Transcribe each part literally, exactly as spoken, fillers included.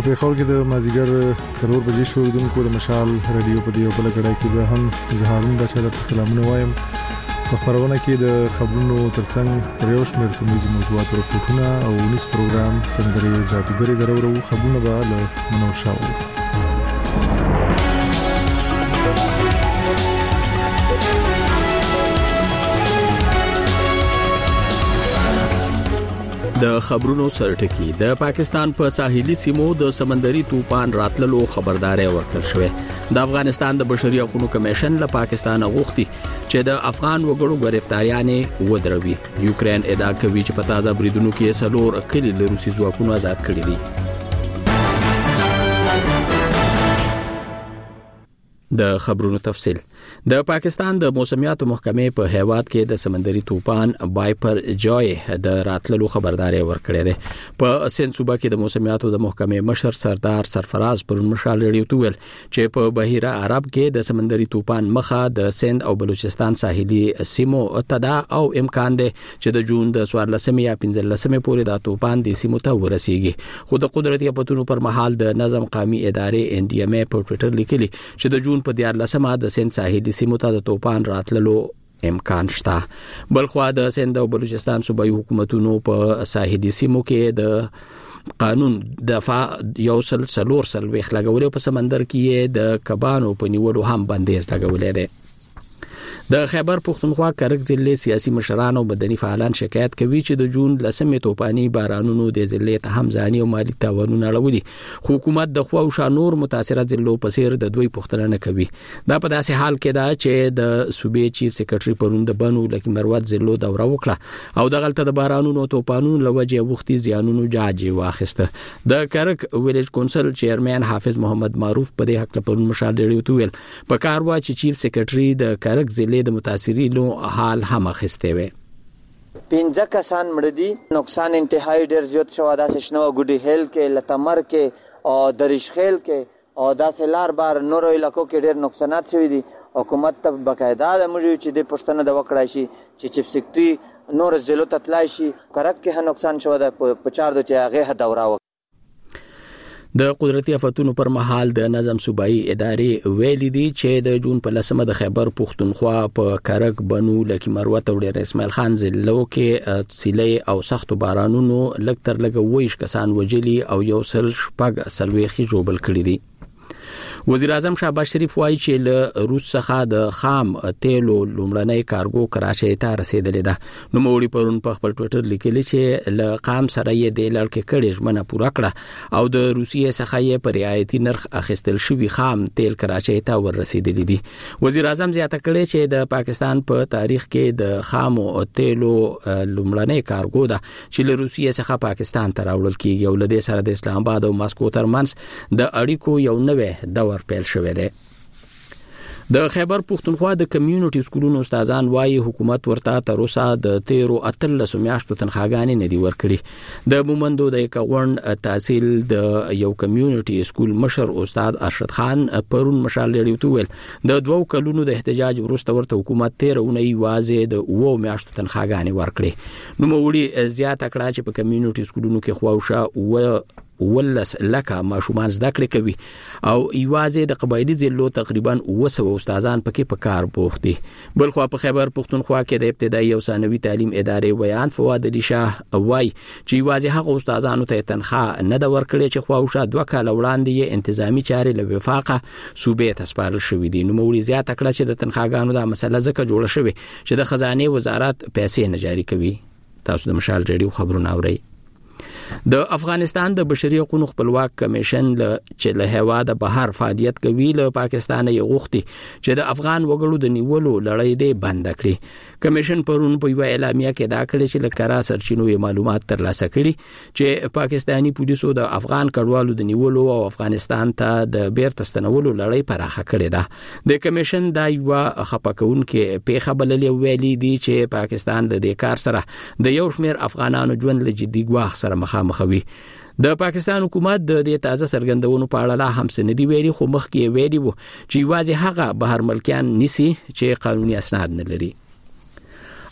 په خول کې د مازیګر څلور بجې شو دونکو د مشال رادیو په دیو بل غړای کې به هم زهارون بچا د سلامونه وایم په خبرونه کې د خبرونو ترڅنګ پریوش مې سموږي موضوعات ورکوټونه او نس پروګرام سندري جادوګری درورو خبرونه به له منور شاو د خبرونو سرټکی د پاکستان په ساحلي سیمو د سمندري طوفان راتللو خبرداري ورکړل شوې د افغانستان د بشري حقوقو کمیشن له پاکستان غوښتي چې د افغان وګړو گرفتاریانې ودروي یوکرين ادعا کوي چې په تازه بریدونو کې سلور کلی له روسي ځواکونو آزاد کړي دي د خبرونو تفصیل د پاکستان د موسمیاتو محکمې په هیواد کې د سمندري طوفان بایپر جوی د راتللو خبرداري ورکړې ده په سند صوبه کې د موسمیاتو د محکمې مشر سردار سرفراز پر مشال ریډیو تویل چې په بحیره عرب کې د سمندري طوفان مخه د سند او بلوچستان ساحلي سیمو تدا او امکان ده چې د جون د څوارلسمې یا پنځلسمې پورې د طوفان د سیمو ته ورسیږي خو د قدرتي اپتونو پر مهال د نظم قومي ادارې ان ډي ام اي په ټوئیټر لیکلي چې د جون په دیارلسمه د سند ساحلي سیمو ته د طوفان راتللو امکان شته بلخوا د سند او بلوچستان صوبایي حکومتونو په ساحلي سیمو کې د قانون دفاع یو سل سلور سل ویخ لګولې په سمندر کې د کبانو په نیولو هم بندیز لګولې ده د خیبر پختونخوا کرک ضلع سیاسي مشران او مدني فعالان شکایت کوي چې د جون لسمې توپاني بارانونو د ضلع ته هم ځاني او مالی تاوانونه اړولي حکومت د خو او شانور متاثره ضلعو په سیر د دوی پختنه نه کوي دا په داسې حال کې دا چې د صوبې چیف سیکریټري پروند بنو لکه مروت ضلعو دوره وکړه او د غلطه د بارانونو توپانونو لوجه وختي زیانونو جاج واخیسته د کرک ویلیج کونسل چیرمن حافظ محمد معروف په دې حق په مشال ډیریو تویل په کار وا چې چیف سیکریټري د کرک ضلع د متاثرینو حال هم اخیسته وي پنځه کسان مړ دي نقصان انتهایی ډیر زیات شو د شنو ګډي هیل کې لتمر کې او درشخیل کې او د سلار بار نورو علاقو کې ډیر نقصانات شوي دي حکومت ته بقاعده موږ چې د پښتنه د وکړای شي چې چیف سیکریټري نور ضلع تطلای شي کرک کې هم نقصان شو د پچار د چې هغه دوره د قدرتي آفتونو پر مهال د نظم صوبایي ادارې ویلي دي چې د جون په لسمه د خیبر پختونخوا په کرک بنو لکه مروت او ډیر اسماعیل خان ضلعو کې سیلې او سخت بارانونو لکتر لګ ویش کسان وجلی او یو سل شپږ سلويخي جوړبل کړی دي وزیر اعظم شهباز شریف وایي چې له روس څخه د خام تیلو لومړنۍ کارګو کراچۍ ته رسیدلې ده نو موري پرون په خپل ټوئیټر لیکلی چې له قام سره یې د لړکې کړي ژمنه پوره کړه او د روسیې څخه یې پر رعایتي نرخ اخیستل شوی خام تیل کراچۍ ته ور رسیدلې دي وزیر اعظم زیاته کړې چې د پاکستان په تاریخ کې د خامو تیلو لومړنۍ کارګو ده چې له روسیې څخه پاکستان ته راوړل کیږي او له دې سره د اسلام آباد او ماسکو ترمنځ د اړیکو یو نوې دور پیل شوه ده د خیبر پختونخوا د کمیونټي سکولونو استادان وايي حکومت ورته تر اوسه د تیرو اتلس میاشتو تنخواګانې نه دی ورکړي د مومندو د یکوړن تحصیل د یو کمیونټي سکول مشر استاد ارشد خان پرون مشال لري تویل د دوو کلونو د احتجاج وروسته ورته حکومت تیرونه واځي د وو میاشتو تنخواګانې ورکړي نو موړي زیاته کړه چې په کمیونټي سکولونو کې خواوشه و ولس لکه ماشومان زده کړې کوي او ایوازې د قبایلی ضلعو تقریبا وسو استادان پکې په کار بوخت دي بلخو په خیبر پختونخوا کې د ابتدایي او ثانوي تعلیم ادارې ویان فواد علي شاه وای چې ایوازې هغه استادانو ته تنخواه نه د ورکړي چې خواوشه دوه کال وړاندې انتظامی چارې له وفاقه صوبې ته سپارل شوې دي نو موري زیاته کړه چې د تنخواګانو د مسله ځکه جوړه شوې چې د خزانه وزارت پیسې نه جاری کوي تاسو د مشال ریډیو خبرونه اورئ د افغانستان د بشري حقوقو خپلواک کمیشن چې له هوا د بهر فعالیت کوي له پاکستان یې غوښتي چې د افغان وګړو د نیولو لړۍ دی بند کړي کمیشن پرون په یو اعلامیه کې دا کړی چې لکرا سرچینو معلومات ترلاسه کړي چې پاکستانی پولیسو د افغان کډوالو د نیولو او افغانستان ته د بیرته ستنولو لړۍ پراخه کړې ده د کمیشن دا یو خپکون کې پیښه بللې ویلي دي چې پاکستان د دې کار سره د یو شمېر افغانانو ژوند له جدي ګواښ سره مخامخوي د پاکستان حکومت د دې تازه سرګندونو په اړه لا هم څه نه دی ویلي خو مخکې ویلي وو چې واځي هغه بهر ملکیان نسی چې قانوني اسناد نه لري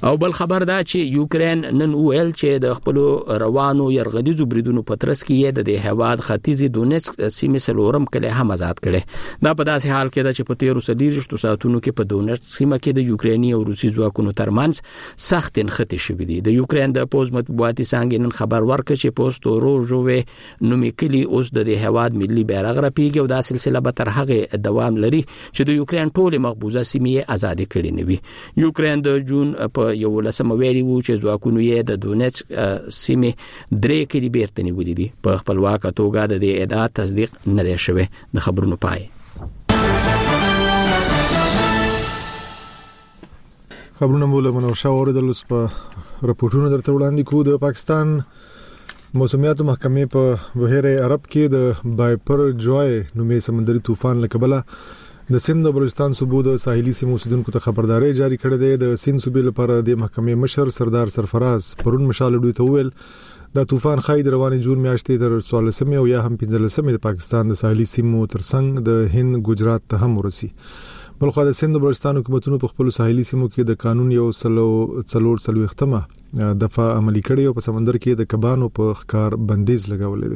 او بل خبر دا چې یوکرين نن ویل چې د خپل روانو يرغلیزو بریدونو په ترڅ کې د هواد ختیځي دونیتسک سیمې سلورم کله هم آزاد کړي دا په داسې حال کې دا چې په تیرو سلیریشتو ساعتونو کې په دونیتسک سیمه کې د یوکریني او روسي ځواکونو ترمنځ سخت انخته شوې دي د یوکرين د پوز مطبوعاتي څنګه نن خبر ورکړ چې پوسټو روژوې نومیکلی اوس د هواد ملي بیرغ رپیږي او دا سلسله به تر هغه دوام لري چې د یوکرين ټول مقبوضه سیمې آزاد کړي نه وي یوکرين د جون په یو لسمه ویلي وو چې ځواکونو یې د دونیتسک سیمې درې کلی بیرته نیولې دي په خپلواک توګه د دې ادعا تصدیق نه دی شوی د خبرونو پای خبرونه مولا منور شاه اوریدل اوس په راپورټونو درته وړاندې کوو د پاکستان موسمیاتو محکمې په بحیره عرب کې د بایپر جوای نومې سمندري طوفان لکبله د سند او بلوچستان صوبو د ساحلي سیمو اوسیدونکو ته خبرداري جاری کړې ده د سند صوبې لپاره د محکمې مشر سردار سرفراز پرون مشال دوی ته ویل د طوفان خای د رواني جون میاشتې تر څوارلسمې او یا هم پنځلسمې د پاکستان د ساحلي سیمو ترڅنګ د هند ګجرات ته هم ورسي بلخو د سند او بلوچستان حکومتونو په خپل ساحلي سیمو کې د قانون یو سلو څلور سلو ختمه دفعه عملی کړي او په سمندر کې د کبانو په ښکار بندیز لګولې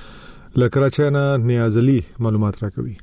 ده لکراچۍ نه نیاز علي معلومات راکوي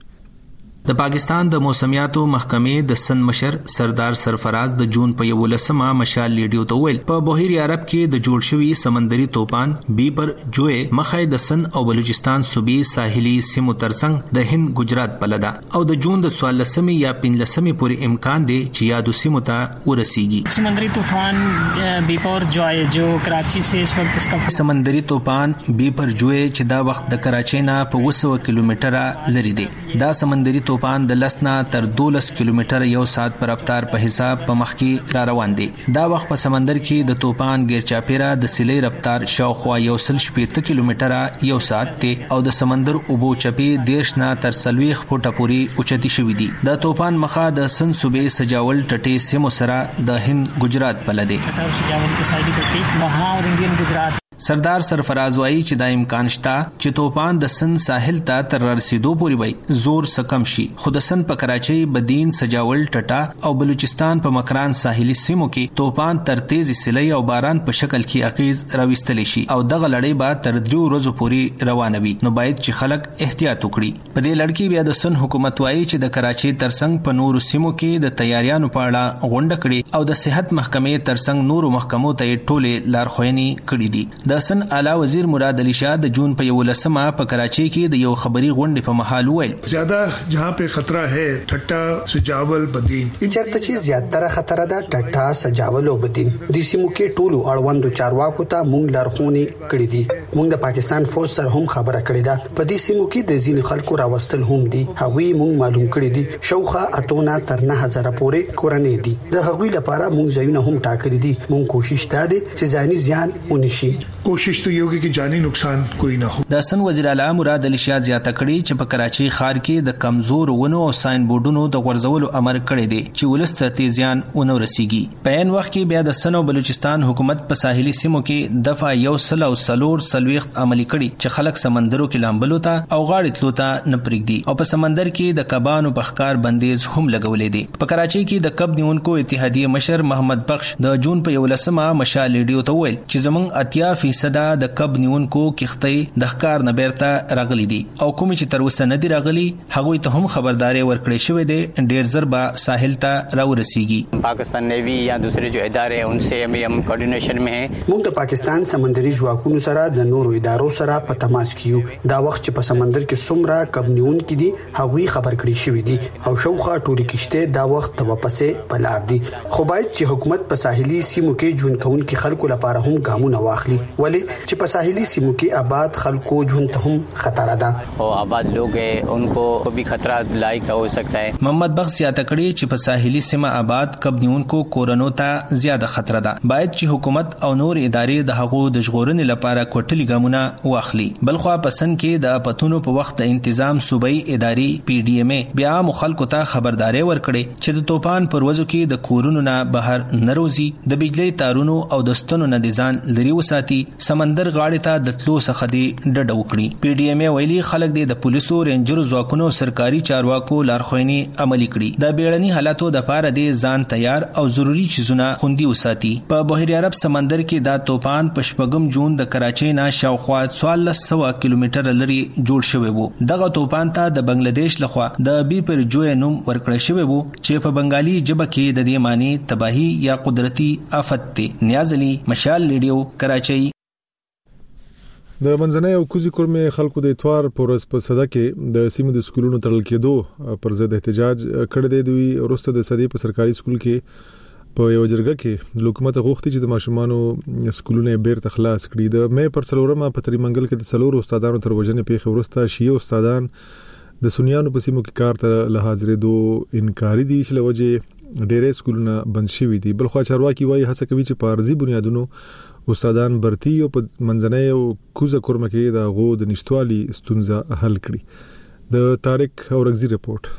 د پاکستان د موسمیاتو محکمې د سند مشر سردار سرفراز د جون په یولسمه مشال لیډیو ته ویل په بحیره عرب کې د جوړ شوی سمندري طوفان بیپر جوی مخې د سند او بلوچستان صوبې ساحلي سیمو ترڅنګ د هند ګجرات بلدا او د جون د څوارلسمې یا پنځلسمې پورې امکان دی چې یادو سیمو ته ورسیږي سمندری طوفان بیپر جوی جو کراچی سے اس وقت اس کا سمندري طوفان بیپر جوی چې دا وخت د کراچۍ نه په وسو کیلومتره لري دی دا سمندري طوفان د لسنا تر دولس کیلومتر یو ساعت پر رفتار په حساب په مخ کې را روان دي دا وخت په سمندر کې د طوفان ګیرچاپیرا د سلې رفتار شاوخوا یو سل شپږ کیلومتر یو ساعت ته او د سمندر اوبو چپی دیش نه تر سلويخ فوټه پوری اوچتي شوې دي د طوفان مخه د سن صوبې سجاول ټټي سیمو سره د هند ګجرات بلدي سجاول کې سایډي ټټي مها او انډین ګجرات سردار سرفراز وایي چې دا امکان شته چې طوفان د سند ساحل ته تر رسیدو پورې وي زور سکم شي خو د سند په کراچۍ بدین سجاول ټټا او بلوچستان په مکران ساحلي سیمو کې طوفان تر تیز سیلۍ او باران په شکل کې اغیز راوستل شي او دغه لړۍ به تر دریو ورځې پورې روانه وي نو باید چې خلک احتیاط وکړي په دې لړ کې بیا د سند حکومت وایي چې د کراچۍ ترڅنګ په نورو سیمو کې د تیاریانو په اړه غونډه کړي او د صحت محکمې ترڅنګ نورو محکمو ته ټولې لارښوونې کړې دي د سن اعلی وزیر مراد علی شاه د جون په یولسمه په کراچۍ کې د یو خبري غونډې په محل ویل زیاده جہاں پہ خطرہ ہے ټټا سجاول بدین چرته چې زیاتره خطر ده ټټا سجاول او بدین د سیمو کې ټولو اړوندو چارواکو ته مونږ لارښوونې کړې دي مونږ د پاکستان فوج سره هم خبره کړې ده په دې سیمو کې د ځین خلکو راوستل هم دي هغوی مونږ معلوم کړی دي شوخه اتونه تر نه هزار پورې کورنۍ دي د هغوی لپاره مونږ ځایونه هم ټاکلي دي مونږ کوشش تا دي چې ځاني زیان ونشي کوشش تو یو کې جانی نقصان کوئی نه هو د سن وزیر اعلی مراد علی شاه زیاته کړي چې په کراچۍ ښار کې د کمزور ونو او ساين بورډونو د غورځولو امر کړی دی چې ولست تیزیان ونه رسیږي په ان وخت کې بیا د سن او بلوچستان حکومت په ساحلي سیمو کې دفعه یو سل او سلور سلويخت عملي کړي چې خلک سمندرو کې لامبلو ته او غاړې تلو ته نه پرېږدي او په سمندر کې د کبانو په ښکار بندیز هم لګولې دي په کراچۍ کې د کب نیونکو اتحادیه مشر محمد بخش د جون په یولسمه مشال لیډیو ته ویل چې زمونږ اتیا فیصد د کب نیونکو کښتۍ د ښکار نه بیرته راغلي دي او کوم چې تر اوسه نه دي راغلي هغوی ته هم خبرداري ورکړې شوې ده ډېر زر به ساحل ته راورسیږي پاکستان نیوی یا دوسرے جو ادارے ہیں ان سے ہم ہم کوارډینیشن میں ہیں موږ د پاکستان سمندري ځواکونو سره د نورو ادارو سره په تماس کې یو دا وخت چې په سمندر کې څومره کب نیونکي دي هغوی خبر کړي شوې دي او شوخه ټولې کشته دا وخت ته واپسې بلار دي خو باید چې حکومت په ساحلي سیمو کې ژوند کوونکي خلکو لپاره هم ګامونه واخلي ولې چې په ساحلي سیمو کې آباد خلکو ژوند ته هم خطر ده او آباد لوگ ہیں ان کو بھی خطرہ لاحق ہو سکتا ہے محمد بخش زیاته کړي چې په ساحلي سیمه آباد کب نیونکو کورونو ته زیاده خطر ده باید چې حکومت او نور ادارې د هغو د ژغورنې لپاره کوټلي ګامونه واخلي بلخو پسند کې د اپتونو په وخت د تنظیم صوبایي ادارې پی ډی ایم بیا مخالکو ته خبرداري ورکړي چې د طوفان پر ورځو کې د کورونو نه بهر نروزي د بجلی تارونو او د ستنو نه ځان لري وساتي سمندر غاړې ته د تلو څخه دی ډډه وکړي. پی ډی ایم ویلي خلک د پولیسو رینجر ځواکونو سرکاري چارواکو لارښوونې عملي کړي. د بیړني حالاتو د پاره د ځان تیار او ضروری چیزونه خوندي وساتي. په بحر عرب سمندر کې دا توپان په شپږم جون د کراچۍ نه شاوخوا څوارلس سوه کیلومتره لري جوړ شوی وو. دغه توپان ته د بنگلاديش لخوا د بي پر جوی نوم ورکړی شوی وو چې په بنگالي ژبه کې د دې معنی تباہی یا قدرتی آفت دی. نیاز علي، مشال ریډیو، کراچۍ. د منځنۍ او کوزي کورمې خلکو د اتوار پورس په صدا کې د سیمو د سکولونو تړل کېدو پر ضد احتجاج کړی دی. دوی وروسته د صدې په سرکاري سکول کې په یو جرګه کې حکومت غوښتي چې د ماشومانو سکولونه بیرته خلاص کړي. د مې پر څلورمه په تریمنګل کې د څلورو استادانو تر وژنې پیښې وروسته شیعه استادان د سنیانو په سیمو کې کار ته له حاضرېدو انکاري دي چې لوجه ډېرې سکولونه بند شوي دي. بل خو چارواکي وایي هڅه کوي چې په ارزي بنیادونو استادان برتي او په منځنۍ او کوزه کورمه کې د غو د نشټوالي ستونزه حل کړي. د طارق اورغزي رپورت.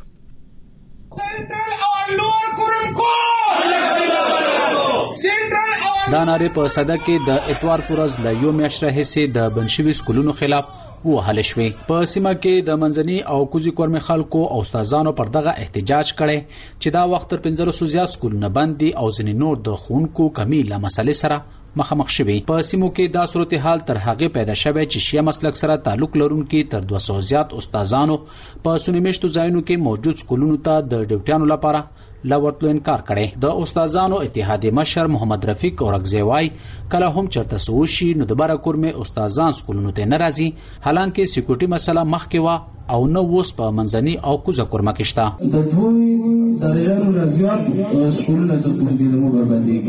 دا ناره په صدا کې د اتوار پورز له یو میاشت راهیسې د بنشوي سکولونو خلاف وهل شوې. په سیمه کې د منځني او کوزي کورمې خلکو او استادانو پر دغه احتجاج کړي چې دا وخت تر پنځه سوه زیات سکولونه بند دي او ځینې نور د ښوونکو کمی له مسلې سره مخامخ شوي. په سیمو کې دا صورتحال تر هغه پیدا شوی چې شیعه مسلک سره تعلق لرونکي تر دوه سوه زیات استادانو په سنمیشتو ځایونو کې موجود سکولونو ته د ډیوټیانو لپاره لورتلو انکار کړي. د استادانو اتحادیې مشر محمد رفیق اورغزی وای کله هم چرته سوشي نو د بارا کورمې استادان سکولونو ته ناراضي، حالانکه سکیورټي مسله مخکې وا او نو اوس په منځني او کوزه کورمه کې شته. د دوی درجاتو رضایت سکولونه زموږ د موږ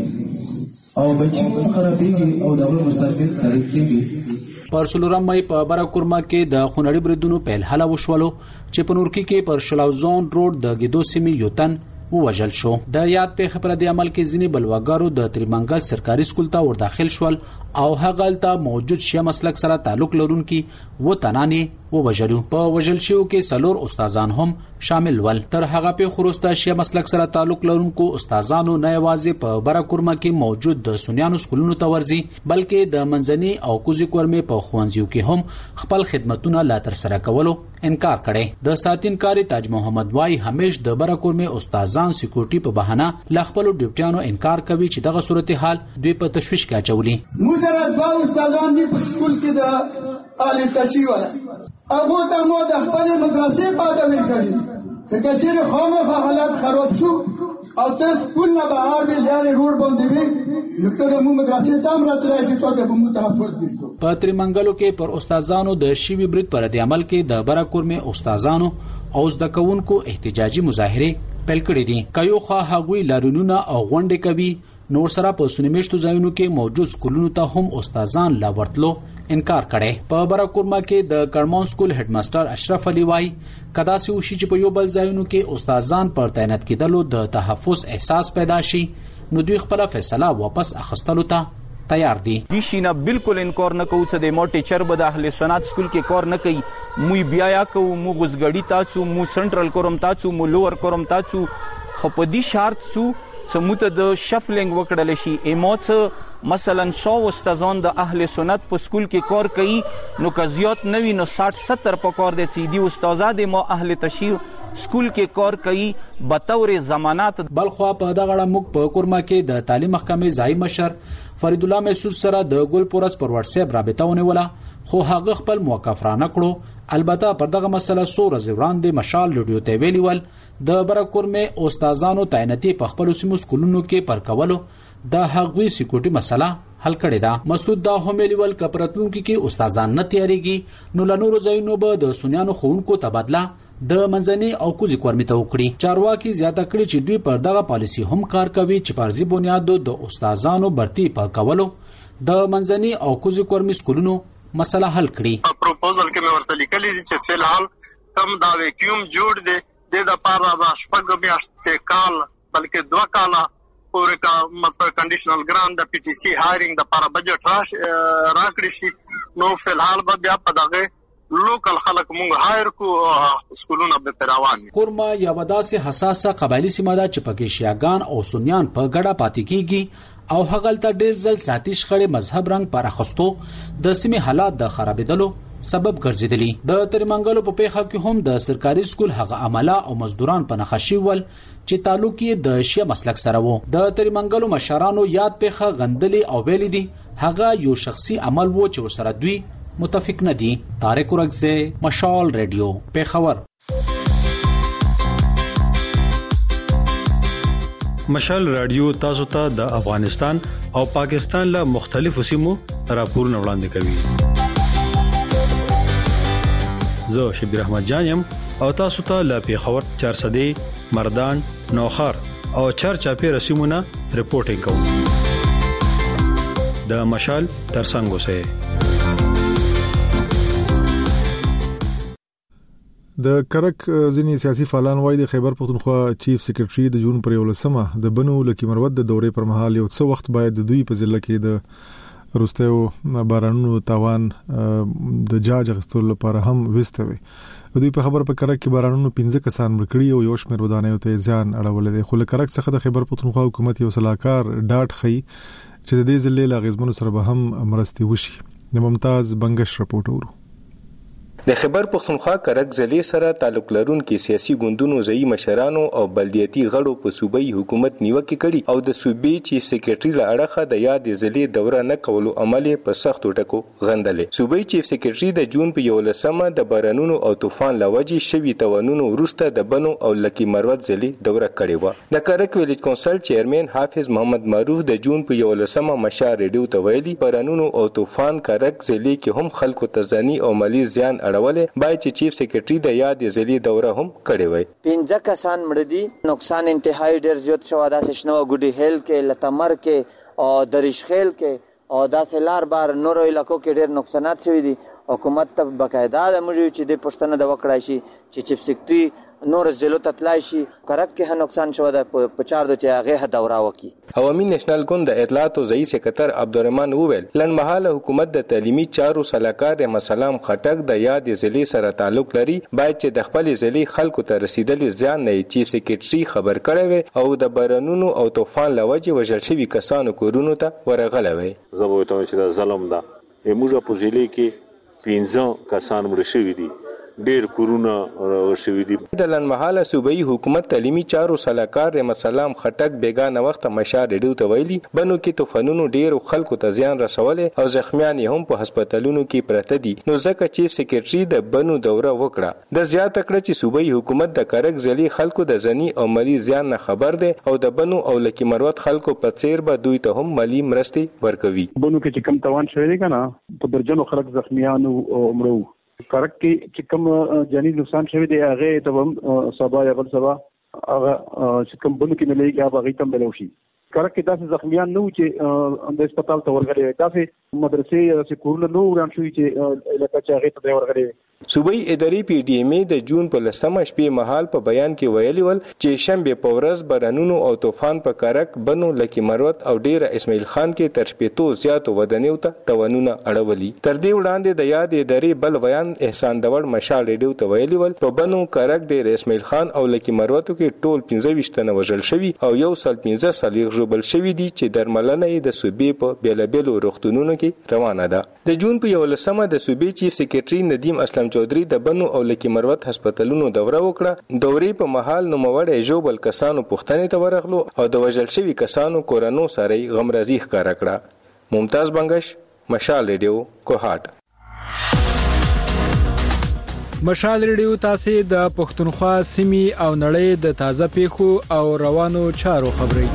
باندې او بچي خرابېږي او د مستقبل خرابېږي. پر څلورم مې په بارا کورمه کې د خونړي بریدونو په حاله وشولو چې په نورکی کې پر شلاوزون روډ د ګیدو سیمې یوتن ووجل شو. د یاد پیښه پر د عمل کې ځینې بلواګانو د تریمنګل سرکاري سکول ته ور داخل شول او هغه ته موجود شیعه مسلک سره تعلق لرونکي و تناني ووجلو. په وجل شو کې څلور استادان هم شامل ول. تر هغه په خروسته شیعه مسلک سره تعلق لرونکو استادانو نه یوازې په بارا کورمه کې موجود د سنیانو سکولونو ته ورځي بلکې د منځني او کوزي کورمې په خوانځیو کې هم خپل خدمتونه لا تر سره کولو انکار کړي. د ساتینکاري تاج محمد وای همیش د بارا کورمې استاد ځان سکیورټي په بهانه لا خپل ډیوټیانو انکار کوي چې دغه صورتحال دوی په تشویش کې اچولي. موږ سره دوه استادان دي په سکول کې د اعلی تشریح ولا هغه ته مو د خپل مدرسې پاته ورکړي ځکه چې خامخا حالات خراب شو او ته سکول نه بهر به لارې روډ باندې وي نو ته مو مدرسې ته هم راتلای شي ته به مو تحفظ وکړو. په تریمنګلو کې پر استادانو د شیوی برید پر د عمل کې د بارا کورمې استادانو او زده کوونکو احتجاجي مظاهره پیل کړې دي. کایو خو هغوی لارونونه او غونډې کوي نور سره په سنمیشتو ځایونو کې موجود سکولونو ته هم استادان لا ورتلو انکار کړي. په بارا کورمه کې د کړمون سکول هډ ماستر اشرف علي وای کدا سي وشي چې په یو بل ځایونو کې استادان پر تعینات کېدلو د تحفظ احساس پیدا شي نو دوی خپل فیصله واپس اخستلو ته تیار دي. دي شینه بالکل انکار نه کوي چې د مو ټیچر به د اهل سنت سکول کې کار نه کوي. مو بیا یا کو مو غزګړی تاسو مو سنټرل کوم تاسو مو لوور کوم تاسو خو په دې شرط سو سموته د شفلنګ وکړل شي. ایموڅ مثلا سو استادان د اهل سنت په سکول کې کار کوي نو که زیات نوي نو ساठ ستر په کار دي سي دي استادان د مو اهل تشیع سکول کې کار کوي بطور ضمانت. بلخوا په دغه موږ په کورمه کې د تعلیم محکمې ځای مشر فرید الله محسوس سره د ګل پورس پر واتس اپ رابطه ونیوله خو هغه خپل موقف را نکړو. البته پر دغه مسله سو ورځې وړاندې مشال ریډیو ته ویلي ول د بارا کورمې استادانو تعیناتي په خپل سیمو سکولونو کې پر کولو د هغوی سکیورټي مسله حل کړې ده. مسعود دا هم ویلي ول کپراتونکو کې استادان نه تیاریږي نو لنورو ځایونو به د سنیانو ښوونکو تبادله د منځني او کوزي کورمې ته وکړي. چارواکي زیاته کړي چې دوی پر دغه پالیسي هم کار کوي چې پر ځي بنیادو د استادانو برتي په کولو د منځني او کوزي کورمې سکولونو مسله حل کړي. پروپوزل کې مې ورته لیکلي دي چې فلحال کم دا ویکیوم جوړ دی د لپاره د شپږ میاشتې کال بلکې دوه کاله پورې کا مطلب کنډیشنل ګرانټ د پی ټی سی هایرینګ د لپاره بجټ راش راکړي شي نو فلحال به بیا په دغه لوکل خلک مونږ هایر کو سکولونه به روان. کورما یو داسې حساسه قبایلی سیمه ده چې پکې شیعاګان او سنیان په ګډه پاتې کیږي او هغلته ډیر ځل ذاتي شخړې مذهب رنګ پر اخستو د سیمې حالات د خرابېدلو سبب ګرځیدلی. د تریمنګلو په پیخه کې هم د سرکاري سکول هغه عمله او مزدوران په نخښي ول چې تعلق یې د شیعه مسلک سره وو. د تریمنګلو مشرانو یاد پیخه غندلي او ویلي دي هغه یو شخصي عمل وو چې وسره دوی متفق نه دي. طارق ورغزه، مشال ریډیو، پیښور. مشال رادیو تاسو ته د افغانستان او پاکستان له مختلفو سیمو راپورونه وړاندې کوي. زه شبیر احمد جانم او تاسو ته له پیښور، چارسدې، مردان، نوخار او چارچاپې رسمونه رپورټینګ کوم. د مشال ترڅنګ اوسئ. د کرک ځینی سیاسي فعالان وایي د خیبر پختونخوا چیف سیکریټري د جون پر یولسمه د بنو لکی مروت د دورې پر مهال یو څه وخت باید د دوی په ضلع کې د روستیو بارانونو تاوان د جاج غستول لپاره هم وستوي. دوی په خبر په کرک کې بارانونو پنځه کسان مړ کړي او یو شمېر ودانیو ته ځان اړولې دي. خو له کرک څخه د خیبر پختونخوا حکومت یو صلاحکار ډاټ خي چې د دې ضلع له غزمنو سره به هم مرستي وشي. د ممتاز بنگش رپورټ ورو. د خیبر پختونخوا کرک ضلع سره تعلق لرونکي سیاسي ګوندونو ځایي مشرانو او بلدیاتي غړو په صوبایي حکومت نیوکه کړي او د صوبې چیف سیکریټري له اړخه د یاد ضلع دوره نه کولو عمل په سختو ټکو غندلې. صوبایي چیف سیکریټري د جون په یولسمه د بارانونو او طوفان لوجې شوي توانونو وروسته د بنو او لکی مروت ضلع دوره کړې و. د کرک ویلیج کونسل چیرمن حافظ محمد معروف د جون په یولسمه مشال ریډیو ته ویلي بارانونو او طوفان کرک ضلع کې هم خلکو ته ځاني او مالی زیان اړولې باید چې چیف سیکریټري د یاد ضلع دوره هم کړې وای. پنځه کسان مړ دي. نقصان انتهایی ډیر زیات شو. داسې شنو ګډي هیل کې لتمر کې او درشخیل کې او داسې لار بار نورو علاقو کې ډیر نقصانات شوي دي. حکومت ته بقاعده د موږ چې د پښتنه د وکړای شي چې چیف سیکریټري نور ضلع ته تلای شي. کرک کې هم نقصان شو ده په چار د چې هغه دوره وکي. عوامي نېشنل ګوند د اطلاعات او ځایي سکرټر عبدالرحمن وویل لنډمهاله حکومت د تعلیمي چارو صلاحکار مسلام خټک د یاد ضلع سره تعلق لري باید چې د خپل ضلع خلکو ته رسیدلي ځان نه چیف سیکریټري خبر کړی وي او د بارانونو او طوفان لوجې وژل شوي کسانو کورونو ته ورغلی وي. زه به وایم چې دا ظلم ده. موږ په ضلع کې پنځه کسان مړه شوي دي. ډیر کورونه ورشوي دي. د لنډمهاله صوبایي حکومت تعلیمي چارو صلاحکار رحمت سلام خټک بیګانه وخت مشال ریډیو ته ویلي بنو کې طوفانونو ډیر خلکو ته زیان رسولې او زخمیان هم په هسپتالونو کې پراته دي. نو ځکه چیف سیکریټري د بنو دوره وکړه. د زیاته کړه چې صوبایي حکومت د کرک ضلع خلکو د ځنی او مالی زیان نه خبر دی او د بنو او لکی مروت خلکو په څیر به دوی ته هم مالی مرستې ورکوي. بنو کې چې کم توان شوی دی کنه په درجنو خلک زخمیان او عمرو کرک کې چې کوم جاني نقصان شوی دی هغه ته هم سبا یا بل سبا هغه چې کوم بل کې ملي کې هغه تم بلو شي. کرک کې داسې زخمیان نو چې د هسپتال ته ورغلي داسې مدرسې چې کورونه نو وران شوی چې علاقې چې هغه ته ورغلي. صوبایي ادارې پی ډي ایم ای د جون په لسمه شپې مهال په بیان کې ویلي ول چې شنبه په ورځ بارانونو او طوفان په کرک بنو لکی مروت او ډیر اسماعیل خان کې تر شپېتو زیاتو ودانیو ته توانونه اړولي. تر دې وړاندې د یاد ادارې بل بیان احسان دور مشال ریډیو ته ویلي ول په بنو کرک ډیر اسماعیل خان او لکی مروتو کې ټول پنځه ویشت تنه وژل شوي او یو سل پنځه سلیغ ژوبل شوي دي چې درملنه یې د صوبې په بیلابیلو روغتونونو کې روانه ده. د جون په یولسمه د صوبې چیف سیکریټري ندیم اسلم چودري د بنو او لکی مروت هسپتالونو دوره وکړه. دورې په محل نوموړی ژوبل کسانو پوښتنې ته ورغلو او د وژل شوي کسانو کورنو سره غمرازي ښکاره کړه. ممتاز بنگش، مشال ریډیو، کوهاټ. مشال ریډیو تاسو د پښتونخوا سیمې او نړۍ د تازه پیښو او روانو چارو خبري.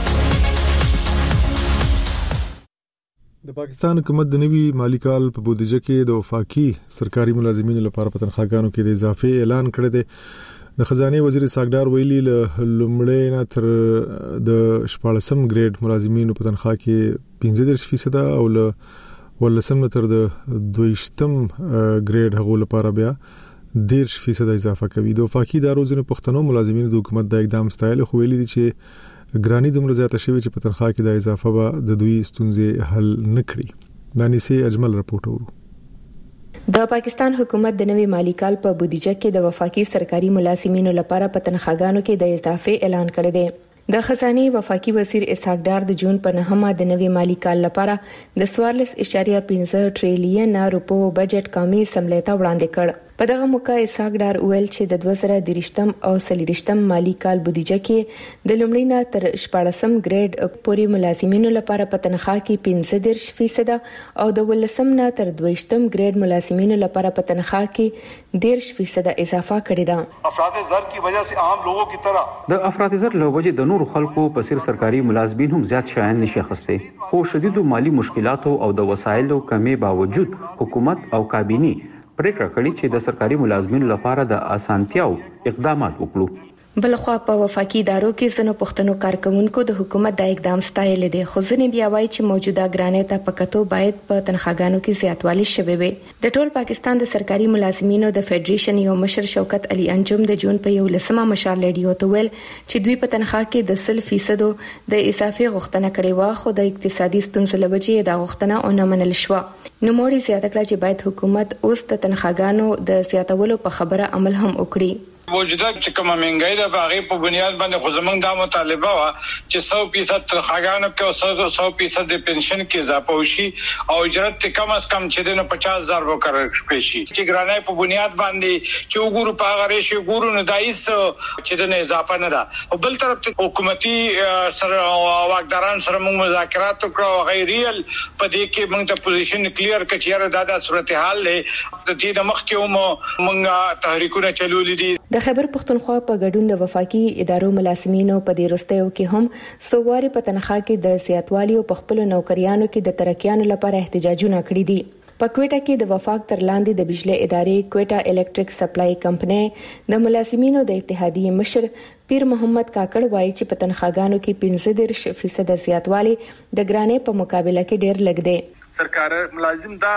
د پاکستان حکومت د نوي مالی کال په بودیجه کې د وفاقي سرکاري ملازمینو لپاره په تنخواګانو کې د اضافه اعلان کړی دی. د خزانه وزیر ساګدار ویلي له لومړی نه تر د شپږم ګریډ ملازمینو په تنخوا کې پنځه دېرش فیصد او له ولسم نه تر د دویشتم ګریډ هغو لپاره بیا دېرش فیصد اضافه کوي. د وفاقي ادارو ځینو پښتنو ملازمینو د حکومت د اقدام ستایل خو ویلي دي چې ګرانی دومره زیاته شوی چې په تنخواه کې د اضافه به د دوی ستونزې حل نه کړي. دانیسي اجمل رپورټ ورو. د پاکستان حکومت د نوي مالی کال په بودیجه کې د وفاقي سرکاري ملازمینو لپاره په تنخواګانو کې د اضافه اعلان کړی دی. د خزانه وفاقي وزیر اسحاق ډار د جون په نهمه د نوي مالی کال لپاره د سوارلس اشاریه پنځه ټریلیون روپو بجټ قومي سملې ته وړاندې کړ. په دغه موقع اسحاق ډار ویل چې د دوه زره درشتم او څلورشتم مالی کال بودیجه کې د لومړي نه تر شپږم ګریډ پورې ملازمینو لپاره په تنخواه کې پنځه دېرش فیصد او د ولسم نه تر دویشتم ګریډ ملازمینو لپاره په تنخواه کې دېرش فیصد اضافه کړې ده. افراط زر کی وجہ سے عام لوگوں کی طرح د افراط زر له وجې د نورو خلکو په څیر سرکاري ملازمین هم زیات شایان نشي اخیستی، خو شدیدو مالی مشکلاتو او د وسایلو کمی باوجود حکومت او کابینه پریکړه کړې چې د سرکاري ملازمینو لپاره د اسانتیاو اقدامات وکړو. بلخوا په وفاقي ادارو کې زنو پښتنو کارکونکو د حکومت د اقدام ستایل دي، خو ځنې بیا وایي چې موجوده ګرانې ته پکتو باید په تنخواګانو کې زیاتوالی شوي وي. د ټول پاکستان د سرکاري ملازمینو د فدریشن یو مشر شوکت علي انجم د جون په یو لسمه مشال رادیو ته ویل چې دوی په تنخواه کې د سل فیصد د اضافي غوښتنه کړې و، خو د اقتصادي ستونزو له وجې دا غوښتنه ونه منل شوه. نو موري زیاته کړه چې باید حکومت اوس د تنخواګانو د زیاتولو په خبره عمل هم وکړي. موجوده چې کومه منګای د باغې په بنیاد باندې خو زمونږ د مطالبه وا چې سو فیصد تنخواګانو کې او سو فیصد د پنشن کې اضافه وشي او اجرت کم از کم چې د پچاس هزار وکړل شي چې ګرانای په بنیاد باندې چې وګورو په هغه ریشي ګورو نه دایس چې د اضافه نه ده. او بل طرف ته حکومتي سره واکداران سره موږ مذاکرات وکړو، غیر ریل په دې کې موږ ته پوزیشن کلیر کړي چې دا د صورتحال له د دې د مخ کې هم موږ تحریکونه چلولې دي. د خیبر پختونخوا په ګډون د وفاقي ادارو ملازمینو په دې وروستیو کې هم سوواري په تنخواه کې د زیاتوالي او په خپل نوکریانو کې د ترقیانو لپاره احتجاجونه کړي دي. په کوټه کې د وفاق تر لاندې د بجلی ادارې کوټه الکتریک سپلای کمپنۍ د ملازمینو د اتحادیې مشر پیر محمد کاکړ وایي چې په تنخواګانو کې پنځه دېرش فیصد زیاتوالی د ګرانې په مقابله کې ډېر لږ دی. سرکار ملازم دا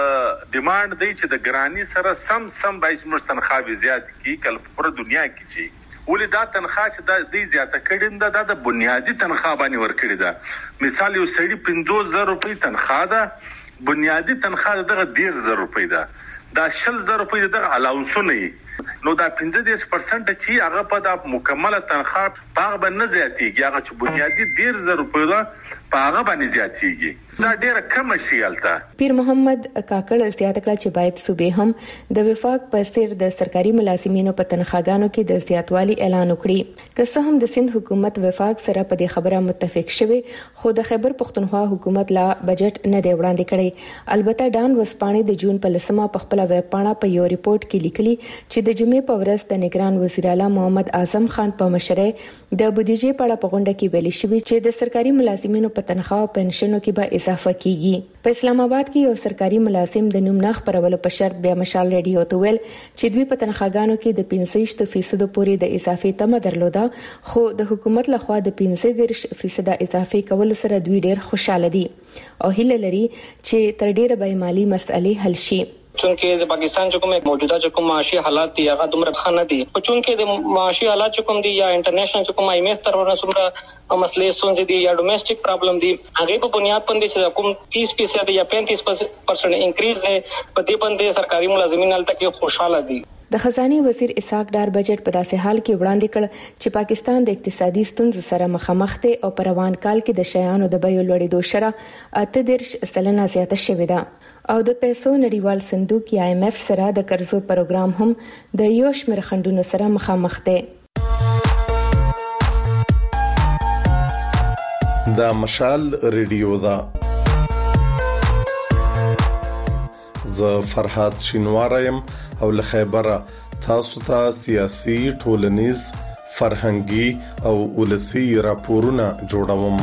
ډیماند دی چې د ګرانی سره سم سم بایس مر تنخواه زیات کی کل پر دنیا کې چی ولې دا تنخواه چې د دې زیاته کړي دا د بنیادی تنخواه باندې ور کړی دا. مثال یو سړی پنځوس زره روپۍ تنخواه ده، بنیادی تنخواه دغه ډیر زره روپۍ ده، دا شل زره روپۍ دغه الاونسونه نو دا پنځه دېرش پرسنټ چې هغه په د مکمله تنخواه په هغه باندې زیاتېږي، هغه چې بنیادی ډیر زره روپۍ ده په هغه باندې زیاتېږي، دا ډیره کم شي الته. پیر محمد کاکړ زیاته کړه چې باید صوبې هم د وفاق په څیر د سرکاري ملازمینو په تنخواګانو کې د زیاتوالي اعلان وکړي. که څه هم د سند حکومت وفاق سره په دې خبره متفق شوی، خو د خیبر پختونخوا حکومت لا بجټ نه دی وړاندې کړی. البته ډان وسپانې د جون په لسمه په خپل ویب پاڼه په یو ریپورت کې لیکلي چې د جمعې په ورځ د نگران وزیر اعلی محمد اعظم خان په مشرۍ د بودیجې په اړه په غونډه کې ویل شوی چې د سرکاري ملازمینو په تنخواه او پنشنونو کې به اضافه کیږي. په اسلام آباد کې یو سرکاري ملازم د نوم نه خبرولو په شرط بیا مشال رادیو ته ویل چې دوی په تنخواګانو کې د پنځه فیصد پورې د اضافي تمه درلوده، خو د حکومت لخوا د پنځه دېرش فیصد اضافي کول سره دوی ډېر خوشاله دي او هیله لري چې تر ډیره به مالی مسئلې حل شي. چونکه د پاکستان چې کومه موجوده چې کوم معاشي حالات دي هغه دومره ښه نه دي، خو چونکه د معاشي حالات چې کوم دي یا انټرنیشنل چې کوم آی ایم ایف تر ورنه څومره مسلې ستونزې دي یا ډومېسټک پرابلم دي، هغه په بنیاد باندې چې کوم تیس فیصد یا پینتیس پرسنټ انکریز دی په دې باندې سرکاري ملازمین هلته کې خوشاله دي. د خزانه وزیر اسحاق ډار بجټ په داسې حال کې وړاندې کړ چې پاکستان د اقتصادي ستونزو سره مخامخ دی او په روان کال کې د شیانو د بیو لوړېدو شرح اته دېرش سلنه زیاته شوې ده او د پیسو نړیوال صندوق یا آی ایم ایف سره د قرضو پروګرام هم د یو شمېر خنډونو سره مخامخ دی. دا مشال ریډیو دا زه فرحات شینوارم او له خیبره تاسو ته سیاسي، ټولنیز، فرهنګي او ولسی راپورونه جوړوم.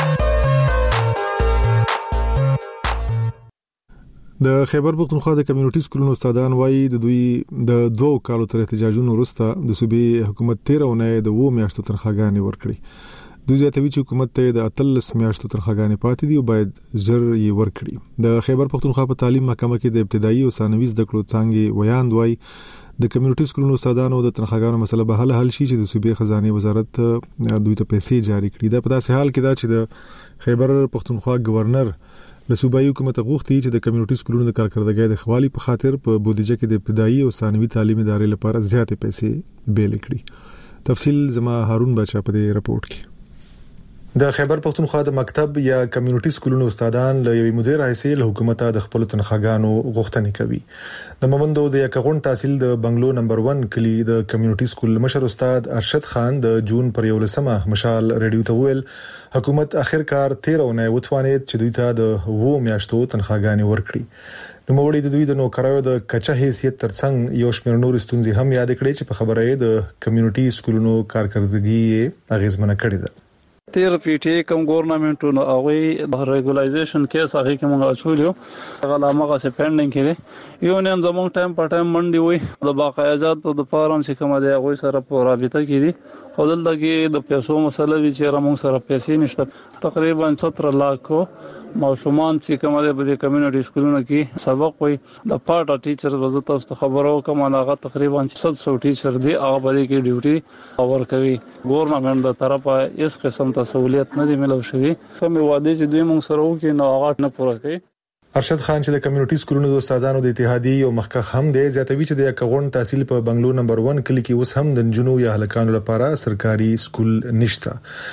د خیبر پختونخوا د کمیونټي سکولونو استادان وایي د دوی د دوه کالو تر احتجاجونو وروسته د صوبې حکومت تیرونه د وو میاشتو تنخواګانې ورکړي. دوی زیاتوي چې حکومت ته د اتلس میاشتو تنخواګانې پاتې دي او باید زر یې ورکړي. د خیبر پختونخوا په تعلیم محکمه کې د ابتدایي او ثانوي زده کړو څانګې ویاند وایي د کمیونټي سکولونو استادانو د تنخواګانو مسله به حل حل شي چې د صوبې خزانه وزارت دوی ته پیسې جاری کړي. دا په داسې حال کې دا چې د خیبر پختونخوا گورنر د صوبایي حکومت غوښتي چې د کمیونټي سکولونو د کارکردګۍ د خوالي په خاطر په بودیجه کې د ابتدایي او ثانوي تعلیم ادارې لپاره زیاتې پیسې بیل کړي. تفصیل زما هارون بچا په دې رپورت کې. د خیبر پختونخوا د مکتب یا کمیونټي سکولونو استادان له یوې مدیر حیثیت له حکومت د خپل تنخواګانو غوښتنې کوي. د مومندو د یکغون تحصیل د بنگلو نمبر یک کلی د کمیونټي سکول مشر استاد ارشد خان د جون پر یولسمه مشال ریډیو ته ویل حکومت اخر کار تیر اونۍ وتوانید چې دوی ته د وو میاشتو تنخواګانې ورکړي. نو موړي د دوی د نوکرایو د کچا حیثیت ترڅنګ یو شمېر نور ستونزې هم یاد کړې چې په خبره یې د کمیونټي سکولونو کارکړدګي اغیزمنه کړې ده. تیر پی ټی کوم ګورنمنټونو هغه د ریګولایزیشن کیس هغه کوم غوښولیو هغه لامغه سه پینډینګ کړي یونین زموږ ټایم په ټایم منډي وي د باقاعده د فارم چې کوم دی هغه سره په رابطه کړي خو دلته کې د پیسو مسله وی چې رمون سره پیسې نشته تقریبا ستر لاکھ ماشومان چې کوم دی په کمیونټي سکولونو کې سبق وي د پارټ ټیچر وزت او خبرو کوم هغه تقریبا ست سو ټیچر دی هغه په دې کې ډیوټي اور کوي ګورنمنت د طرفه اس قسم سہولیت نه دی ملو شوی کوم وعده چې دوی مونږ سره وکړي نو هغه نه پوره کوي. ارشد خان چې د کمیونټي سکولونو د استادانو د اتحادیې او مخکخ هم دی زیاتوي چې د یکغون تحصیل په بنگلو نمبر یک کلی کې اوس هم د جنو یا هلکانو لپاره سرکاري سکول نشته.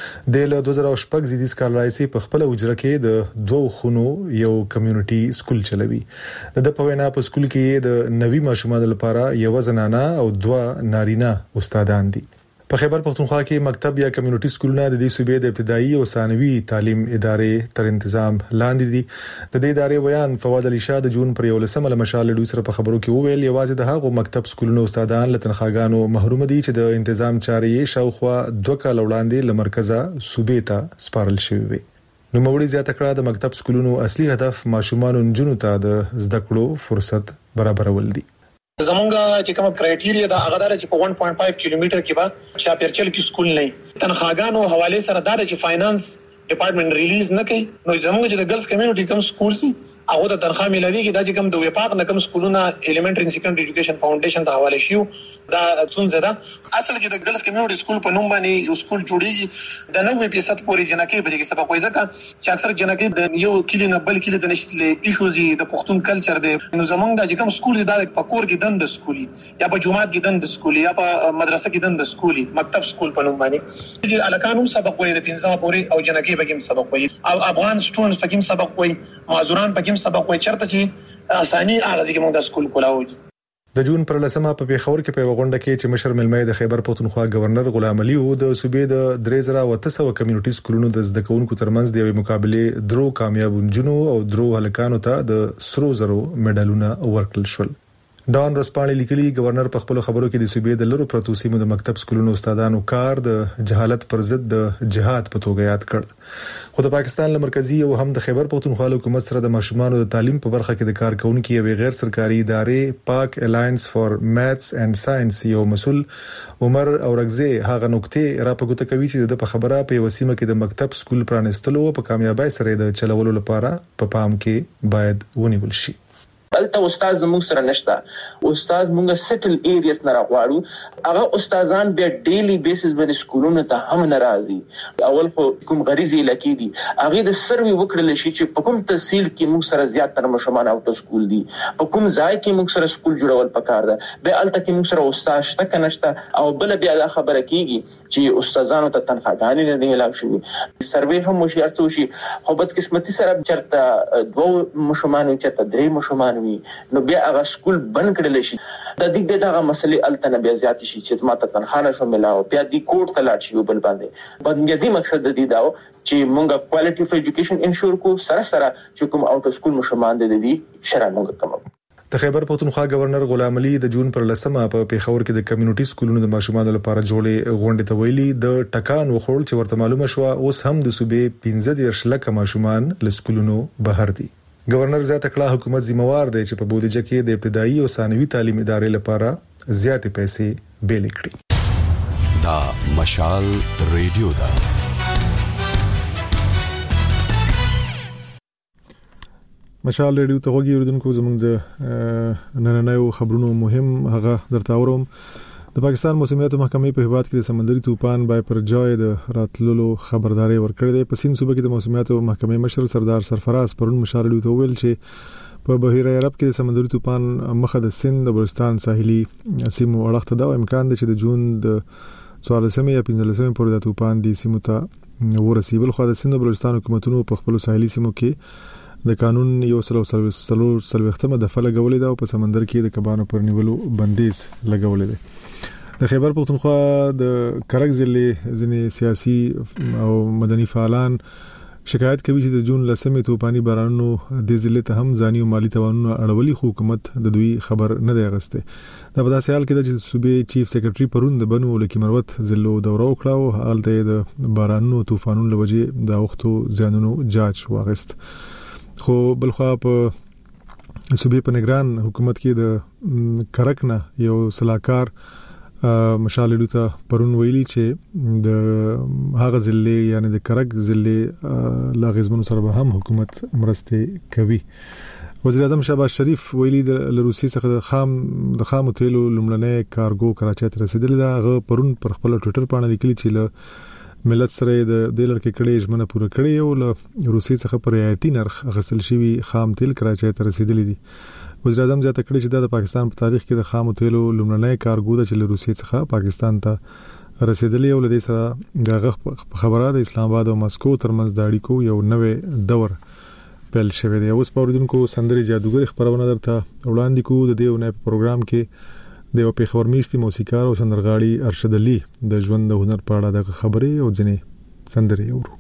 د له دوه زره شپږ زیدي سکالرایسي په خپل اجره کې د دوه خونو یو کمیونټي سکول چلوي. د په وینا په سکول کې د نوي ماشومان لپاره یو زنانه او دوه نارینه استادان دي. په خیبر پختونخوا کې مکتب یا کمیونټي سکولونه د دې صوبې د ابتدایي او ثانوي تعلیم ادارې تر تنظیم لاندې دي. د دې ادارې بیان فواد علي شاه د جون پر یولسمه له مشال ډوي سره په خبرو کې وویل یوازې د هغو مکتب سکولونو استادان له تنخواګانو محروم دي چې د تنظیم چارې شاوخوا دوه کال وړاندې له مرکزه صوبې ته سپارل شوی وي. نو موړي زیاته کړه د مکتب سکولونو اصلي هدف ماشومان جنونو ته د زده کړو فرصت برابرول دي. زمونږه چې کوم کرایټیریا دا هغه دره چې په one point five کیلومتر کې با چاپیرچل کې سکول نه تنخواګانو حواله سره دا چې فاینانس ډپارټمنټ ریلیز نه کوي نو زمونږ چې د ګرلز کمیونټي کوم سکول سي هغه د تنخواه ملوي کې دا چې کوم د وفاق نه کوم سکولونه الیمنټری اینڈ سیکنډری ایجوکیشن فاونډیشن ته حواله شيو دا څنګه دا اصل کې د ګرلز کمیونټي سکول په نوم باندې یو سکول جوړیږي د نوې فیصد پورې جنکې به کې سبق وایي ځکه چې اکثر جنکې د یو کلی نه بل کلی ته نشي ایشوز د پښتون کلچر دی نو زمونږ د کوم سکول دا په کور کې دند سکولي یا په جمعات کې دند سکولي یا په مدرسه کې دند سکولي مکتب سکول په نوم باندې چې الکانو سبق وایي د پنځه پورې او جنکې به کې سبق وایي او افغان سټوډنټس په کې سبق وایي معذوران په کې سبق وایي چرته چې اساني اغاز کې موږ د سکول کولاوي. د جون پر لسمه په پیښور کې په غونډه کې چې مشر ملمه د خیبر پختونخوا گورنر غلام علي او د صوبې د درې زره او تاسو کمیونټي سکولونو د زده کوونکو ترمنځ د مقابله درو کامیاب جنو او درو هلکانو ته د سرو زرو میډالونه ورکړل شول. ډان رسپانلی لیکلي گورنر په خپل خبرو کې د صوبې د لرو پروتو سیمو د مکتب سکولونو استادانو کار د جهالت پر ضد د جهاد په توګه یاد کړ. خو د پاکستان له مرکزی او هم د خیبر پختونخوا حکومت سره د ماشومانو د تعلیم په برخه کې د کارکونکو یو غیر سرکاري ادارې پاک الاینس فار میثس اینڈ ساينس یو مسول عمر اورغزه هغه نقطې را پګوت کوي چې د خبره په وسیمه کې د مکتب سکول پرانستلو په کامیابی سره د چلولو لپاره په پام کې باید ونیول شي. الته استاد زموږ سره نشته استاد موږ سټل ایریاز نه راغواړو هغه استادان به ډیلی بیسس باندې سکولونو ته هم ناراضي اول خو کوم غریزي لکې دي هغه د سروي وکړل شي چې په کوم تحصیل کې موږ سره زیات تر مشمان اوټو سکول دي په کوم ځای کې موږ سره سکول جوړول پکار ده به الته کې موږ سره استاد شته کنهشته او بل بیا دا خبره کیږي چې استادانو ته تنخواګانې نه دی ملاو شوی سروي هم مشیار څه شي خو بد قسمتي سره چرته دوه مشمان چرته درې مشمان نو بیا هغه سکول بند کړل شي د دې دغه مسلې التنه بیا زیات شي چې ماته تنخانه شو ملاو بیا د کوټ ته لاړ شي بل باندې بنګدي مقصد د دې داو چې مونږه کوالټي اف ایجوکیشن انشور کو سره سره چې کوم اوټ سکول مشمان دي دي شرع مونږه کوم. د خیبر پختونخوا گورنر غلام علي د جون پر لسمه په پیښور کې د کمیونټي سکولونو د ماشومانو لپاره جوړې غونډې ته ویلي د ټکان وخوړ چې ورته معلومه شو اوس هم د صوبې پنځه دیرش لکه ماشومان له سکولونو بهر دي. گورنر زیاته کړه حکومت ذمہوار دی چې په بودیجه کې د ابتدایي او ثانوي تعلیم ادارې لپاره زیاتې پیسې بیل کړي. دا مشال ریډیو دا مشال ریډیو ته وګورئ اوردونکو زموږ د نننیو خبرونو مهم هغه درته اورم. د پاکستان موسمیاتو محکمې په هیواد کې د سمندري طوفان بای پر جای د راتللو خبرداري ورکړې ده. په سین صوبه کې د موسمیاتو محکمې مشر سردار سرفراز پرون مشال ریډیو ته ویل چې په بحیره عرب کې د سمندري طوفان مخه د سند د بلوچستان ساحلي سیمو اړخ ته دا امکان دی چې د جون د څوارلسمې یا پنځلسمې پورې د طوفان د سیمو ته ورسی. بل خو د سند بلوچستان حکومتونو په خپل ساحلي سیمو کې د قانون یو سلو سلو سلوختمه د فل غولې دا او په سمندر کې د کبانو پر نیولو بندیز لګولې ده. د خیبر پختونخوا د کرک ضلع ځینې سیاسي او مدني فعالان شکایت کوي چې د جون لسمې توپاني بارانونو د ضلع ته هم ځاني او مالی توانونه اړولي، خو حکومت د دوی خبر نه دی اغسته. دا په داسې حال کې چې صوبې چیف سیکریټري پرون د بنو لکه مروت ضلع دوره وکړه او حالته د بارانونو طوفانونو لوجې د وختو زیانونو جاج واغست. خو بلخوا په صوبې په نگران حکومت کې د کرک نه یو صلاحکار مشال لوتا پرون ویلي چې د هغه ضلع یعنی د کرک ضلع لا غزمنو سره به هم حکومت مرسته کوي. وزیر اعظم شهباز شریف ویلي د روسي څخه د خام د خام تیلو لمړنۍ کارګو کراچۍ ته رسیدلی دا. هغه پرون پر خپل ټوئیټر باندې لیکلي چې له ملت سره د دلر کې کړي ژمنه پوره کړي او له روسي څخه پر رعایتي نرخ غسل شوی خام تیل کراچۍ ته رسیدلی دي. وزیر اعظم زیاته کړی چې د پاکستان په تاریخ کې د خام تیلو لمړنۍ کارګو د چل روسي څخه پاکستان ته رسیدلی او لدې سره د خبره د اسلام آباد او مسکو ترمنځ د اړیکو یو نوې دور پیل شوی دی. اوس په اوریدونکو سندري جادوګر خبرونه درته وړاندې کوو. د دې ونه په پروګرام کې د یو پیښور میشتي موسیقار او سندرغاړي ارشد علي د ژوند د هنر په اړه د خبرې او ځینې سندري اورو.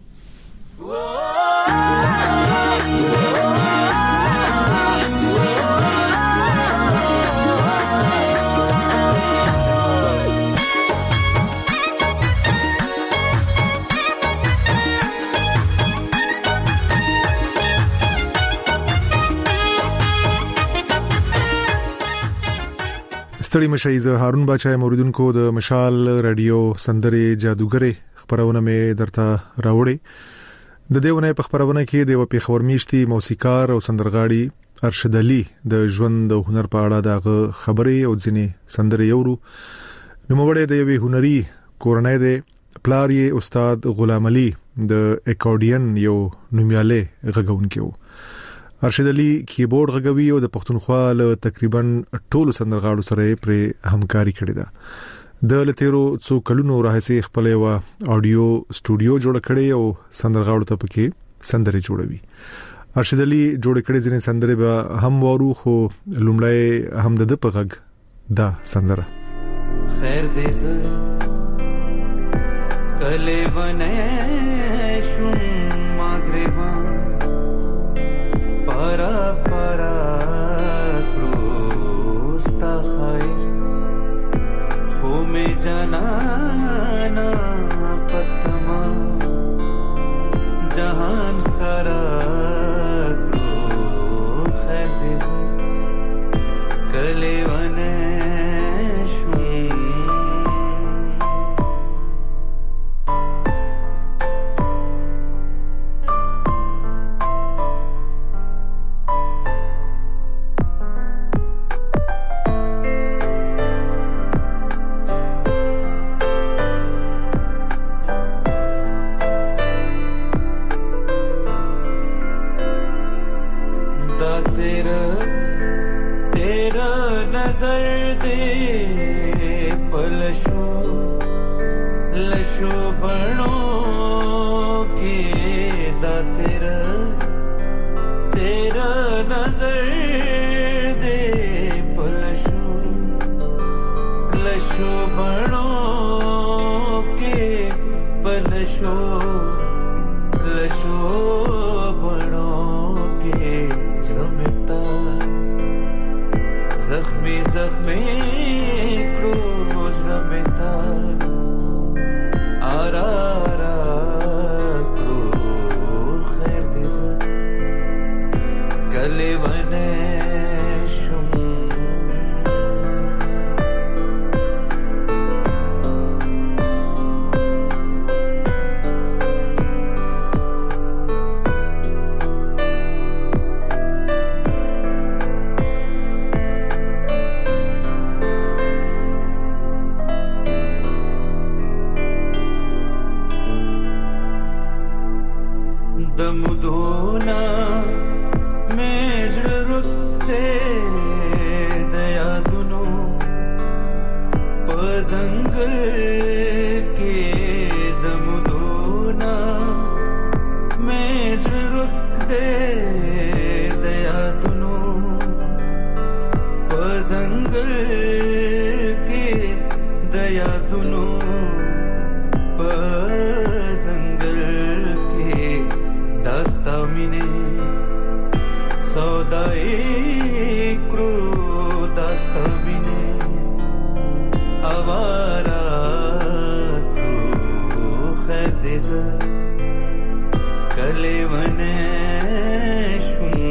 ستړي مشي زه هارون بچای موریدونکو د مشال رادیو سندري جادوګر خبرونه مې درته راوړې. د دیونه په خبرونه کې د وپی خبر میشتي موسیقار او سندرغاړي ارشد علي د ژوند د هنر په اړه د خبرې او ځینې سندري اورو. نو موږ د یوې هنري کورنۍ د پلاری استاد غلام علي د اکورډین یو نومیاله غږونکو. ارشد علي کیبورډ غږوي او د پښتونخوا له تقریبا ټولو سندرغاړو سره پر همکاري کړې ده. د لتیرو څو کلونو راهسي خپل یو اډیو سټوډیو جوړ کړی او سندرغاړو ته پکې سندري جوړوي. ارشد علي جوړ کړی ځینې سندري به هم وورو، خو لومړی هم د په غږ دا سندره خیر دې ز کله ونه شوم ماګریوان پارا پارا کروستا خایست خو می جانانا پتما جهان خرا کرو خیر دیز کلی ونه जंगल के दमदोना دې ز کله ونه شوم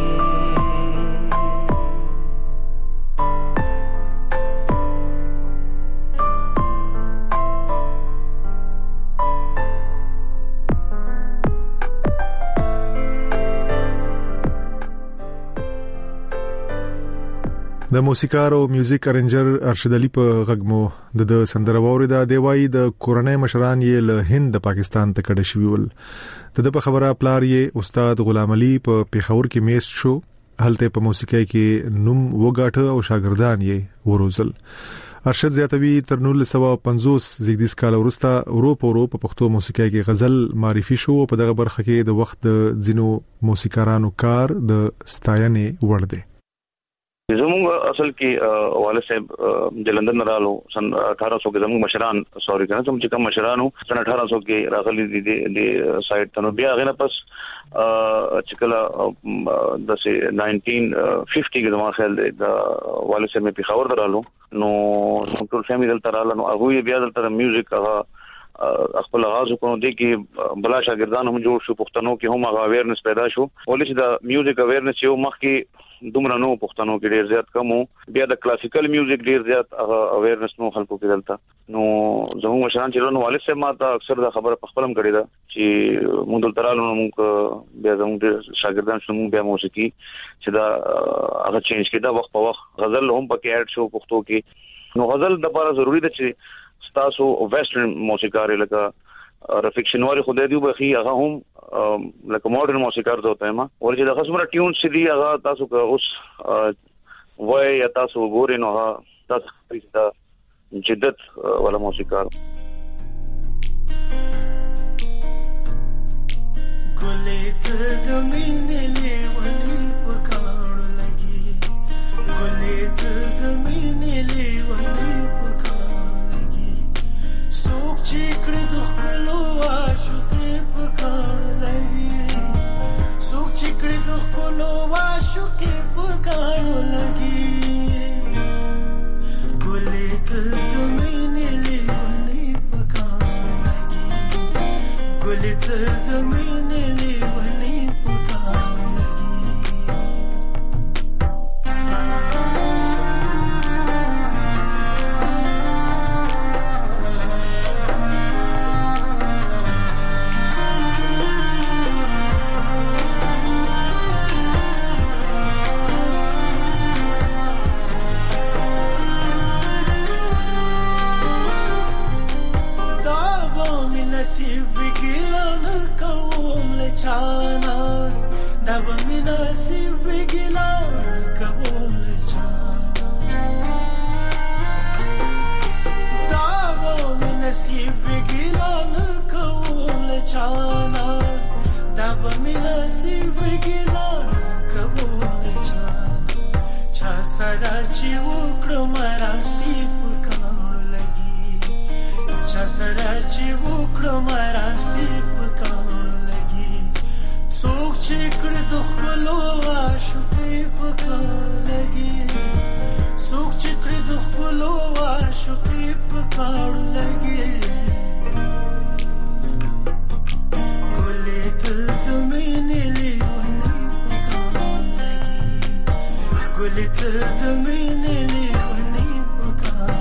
د موسیقار او میوزیک ارنجر ارشد علي په غږمو د سندرواوري د دیوای د کورنۍ مشران یې له هند پاکستان ته کډه شوی ول د په خبره پلار یې استاد غلام علي په پیښور کې میست شو هلته په موسیقۍ کې نوم وګاټه او شاګردان یې وروزل ارشد زیاتوي تر نولس سوه پنځوس زیږدیز کال وروسته اروپا اروپا په پښتو موسیقۍ کې غزل معرفي شو په دغه برخه کې د وخت د ځینو موسیقارانو کار د ستاینې وړ دی زموږ اصل کې والد صاحب د لندن رالو سن اٹھارہ سو کې زموږ مشران سوري کنه چې کوم مشرانو سن اٹھارہ سو کې راغلي دي د سایت ته نو بیا غنه پس چې کله د سي ناینټین ففټي کې زموږ خیال د والد صاحب په خبر درالو نو ټول فیملی دلته رالو نو هغه بیا دلته میوزیک هغه خپل آغاز وکړو د کې بلا شاګردان هم جوړ شو پښتنو کې هم هغه اویرنس پیدا شو ولې چې د میوزیک اویرنس یو مخ کې دومره نو پښتنو کې ډیر زیات کم بیا د کلاسیکل میوزیک ډیر زیات هغه اویرنس نو خلکو کې دلته نو زموږ مشران چې نو والد صاحب ماته اکثر دا خبره په خپلم کړې ده چې موږ دلته رالو نو موږ بیا زموږ شاګردان شنو موږ بیا موسیقي چې دا هغه چینج کړه وخت په وخت غزل هم پکې اډ شو پښتو کې نو غزل د لپاره ضروری ده چې تاسو ویسټرن موسیقار لکه رفیق شنواری خدای دی بخي هغه هم لکه ماډرن موسیقار ته ما ورته د خصمره ټیون سي دی هغه تاسو که اوس وای یا تاسو ګورئ نو هغه تاسو د جدت ولا موسیقار ګلې ته د مینې لیونی پکاړو لګي ګلې ته د مینې لیونی چیکړې د خپلو عاشقې په کار لګي څوک چیکړې د خپلو عاشقې په کار لګي ګلې ته د مینې لیونی په کار لګي ګلې ته د مینې لیونی په کار لګي نصیب ګلان کوم لچانا دا به نصیب ګلان کوم لچانا دا به نصیب ګلان کوم لچانا دا به نصیب ګلان کوم لچانا چا سره چې وکړم راستی پکاړو لګي چا سره چې وکړم راستی پکاړو لګي څوک چې کړ د خپلو عاشقې پکاړو لګي څوک چې کړ د خپلو عاشقې پکاړو لګي ګلې ته د مینې لیونی پکاړو لګي ګلې ته د مینې لیونی پکاړو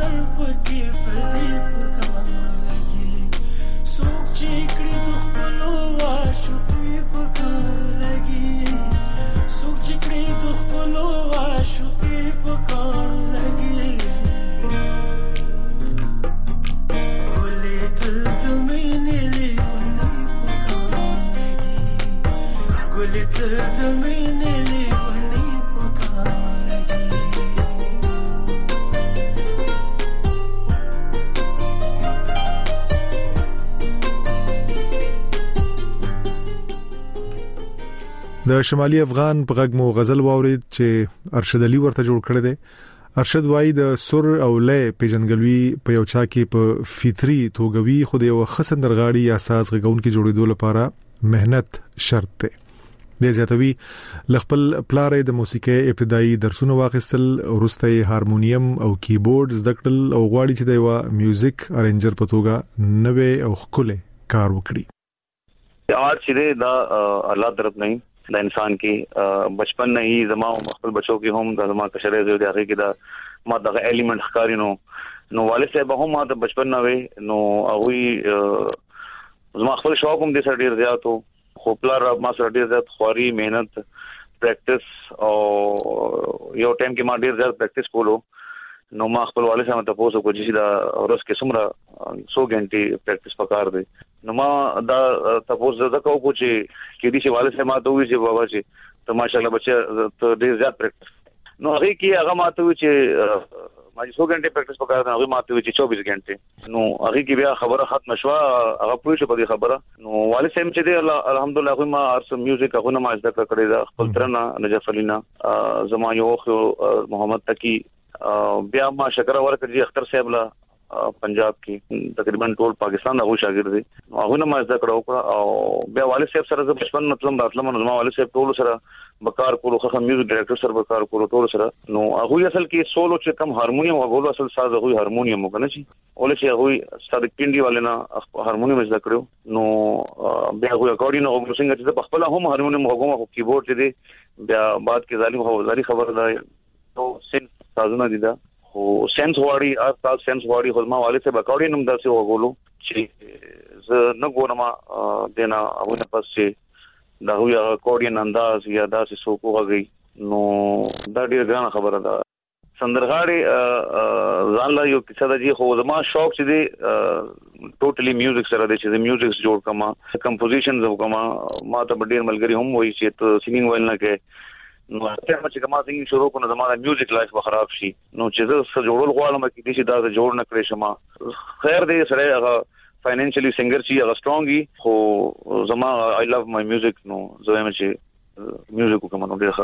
پکې پردې پکاړو لګي څوک چې کړي د خپلو ته د مینې لیونی په کار لګي د شمالي افغان په غږ مو غزل واورید چې ارشد علي ورته جوړ کړی دی. ارشد وای د سر او لې پیژنګلوي په یو چا کې په فطري توګوي خو د یو خسندرغاړي یا ساز غږون کې جوړېدو لپاره مهنت شرط دی. د زیاتوي لخپل پلارې د موسیقي ابتدایي درسونه واخیستل، ورسته هارمونیم او کیبورډ زده کړل او غواړي چې د یو میوزیک ارنجر په توګه نوې او خپل کار وکړي. آرٹ چې دا الله طرف نه د انسان کې بچپن نه هی زما خپل بچو کې هم د زما کشرې زوی دغه کې دا ما دغه الیمنت ښکاری نو نو والد صاحب هم ما د بچپن نه وي نو هغه زما خپل شوق هم د سر ډیر زیاتو خو پلار ما سره ډیر زیات خوري مهنت پریکټس او یو ټایم کې ما ډیر زیات پریکټس کولو نو ما خپل والد صاحب ته پوسو کو چې دا ورځ کې څومره سو غنټې پریکټس پکار دی نو ما دا تاسو زده کوو چې کې دي چې والد صاحب ما ته وی چې بابا چې ته ماشاءالله بچا ته ډیر زیات پریکټس نو هغه کې هغه ما ته وی چې ما چې سو غنټې پریکټس پکار دی هغه ما ته وی چې چوبیس غنټې نو هغه کې بیا خبره ختم شوه هغه پوه شو په دې خبره نو والد صاحب چې دی الحمدلله هغه ما ارس میوزیک هغه نه ما زده کړی دا خپل ترنه نجف علینا زما یو محمد تقی بیا ما شکر ورکړي اختر صاحب لا پنجاب کې تقریبا ټول پاکستان هغه شاګرد دي هغه نه ما زده کړو او بیا والد صاحب سره د بچپن مطلب راتلم نو ما والد صاحب ټول سره بکار کولو خو میوزیک ډایرکټر سره بکار کولو ټول سره نو هغه اصل کې سولو چې کم هارمونیم هغه اصل ساز هغه هارمونیم وکنه چې اول چې هغه ستاد کینډي والے نه هارمونیم زده کړو نو بیا هغه اکورډین او څنګه چې په خپل هم هارمونیم هغه مو کیبورډ چې دی بیا بعد کې ظالم هو ظالم خبر ده تو سین سازونه دي دا خو سنس واړي اصل سنس واړي خو ما والد صاحب اکورډین هم داسې وغولو چې زه نه ګورم دینا هغه پس چې دا هو یا اکورډین انداز یا داسې سوکو غږی نو دا ډیر ګرانه خبره ده سندرغاړي ځان لا یو کیسه ده خو زما شوق چې دی ټوټلی میوزیک سره دی چې میوزیک جوړ کما کمپوزیشنز وکما ما ته ډیر ملګری هم وایي چې ته سینګینګ ویل نه کې نو هغه چې کما سینګینګ شروع کړو زما د میوزیک لایف به خراب شي نو چې زه جوړول غواړم چې دې شي دا جوړ نه کړې شم خیر دې سره هغه فاینانشلی سنگر چې هغه سترونګي خو زما آی لوف مای میوزیک نو زه هم چې میوزیک کوم نو ډیر ښه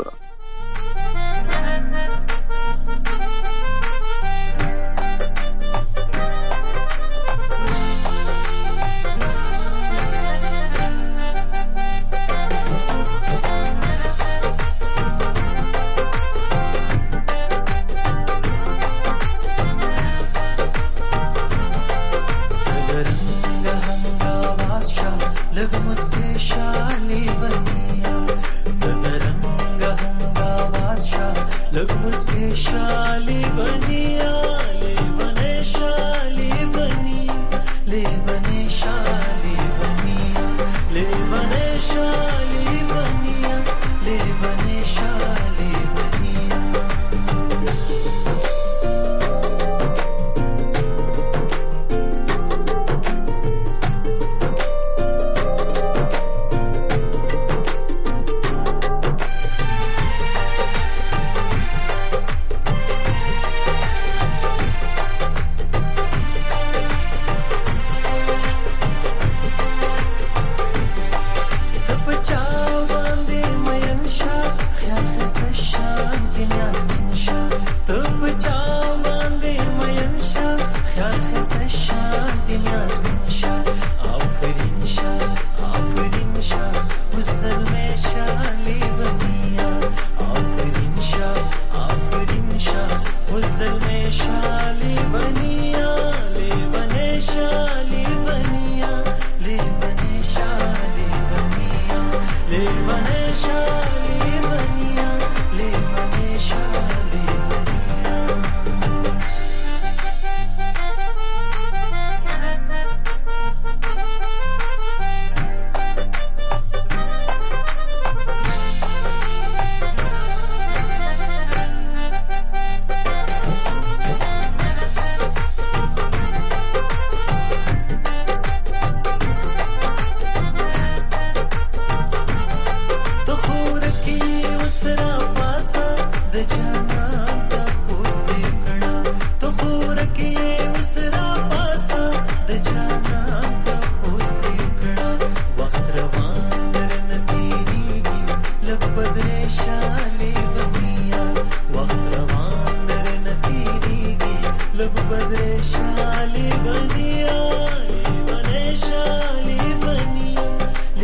The whole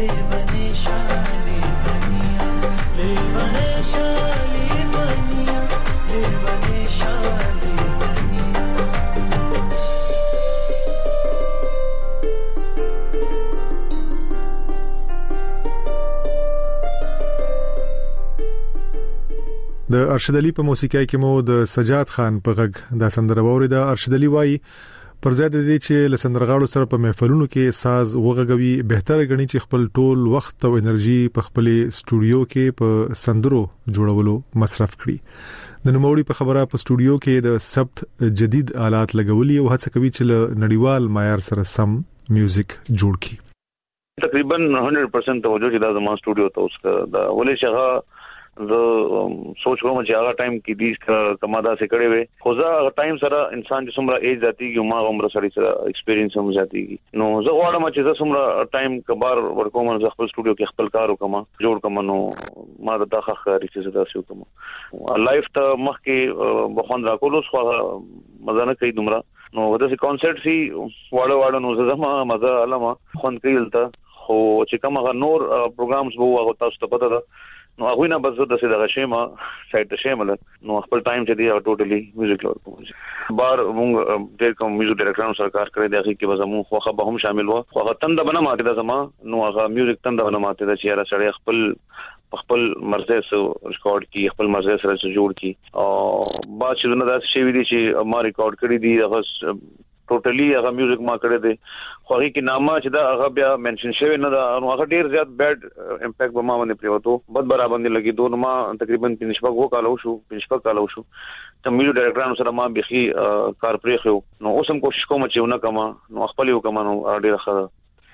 د ارشد علي په موسیقۍ کې مو د سجاد خان په غږ د سندره ووري د ارشد علي وای پر ځای د دې چې لسندرغاړو سره په محفلونو کې ساز وغږوي بهتره غني چې خپل ټول وخت او انرژي په خپل سټوډیو کې په سندرو جوړولو مصرف کړي د نوموړي په خبره په سټوډیو کې د ثبت جدید آلات لګولي او هڅه کوي چې نړیوال معیار سره سم میوزیک جوړ کړي تقریبا one hundred percent توجه چې دا زموږ سټوډیو ته اوس دا ولې شغه زه سوچ کوم چې هغه ټایم کې دې کمادا سره کړي وي خو زه هغه ټایم سره انسان چې څومره ایج ذاتي یو ما عمر سره سره ایکسپیرینس هم ذاتي نو زه غواړم چې زه څومره ټایم کبار ورکوم زه خپل سټوډیو کې خپل کار وکم جوړ کوم نو ما د تاخه خاري چې زه تاسو کوم لایف ته مخکې بخوند راکولو خو مزه نه کوي دومره نو وداسې کانسرت سي واړه واړه نو زه ما مزه علامه خوند کوي دلته خو چې کوم هغه نور پروګرامز وو هغه تاسو ته پته ده نو هغه نه بس د څه دغه شیمه سایت شیمه نو خپل ټایم چې دی ټوټلی میوزیک لور کوم بار موږ ډېر کوم میوزیک ډایرکټرانو سره کار کړی دی چې به زمو خو به هم شامل وو خو تند بنه ماته د زما نو هغه میوزیک تند بنه ماته د چیرې سره خپل خپل مرزه سره ریکارډ کی خپل مرزه سره جوړ کی او با چې نه دا شی وی دي چې ما ریکارډ کړی دی هغه ټوټلی هغه میوزیک ما کړی دی خو هغه کې نامه چې دا هغه بیا منشن شوی نه دا هغه ډیر زیات بیډ امپیکټ به ما باندې پریوتو بد برابر باندې لګي دوه ما تقریبا پنځه وو کالو شو پنځه کالو شو ته میوزیک ډایرکټرانو سره ما بيخي کار پرې خو نو اوس هم کوشش کوم چې ونه کما نو خپل یو کما نو ډیر ښه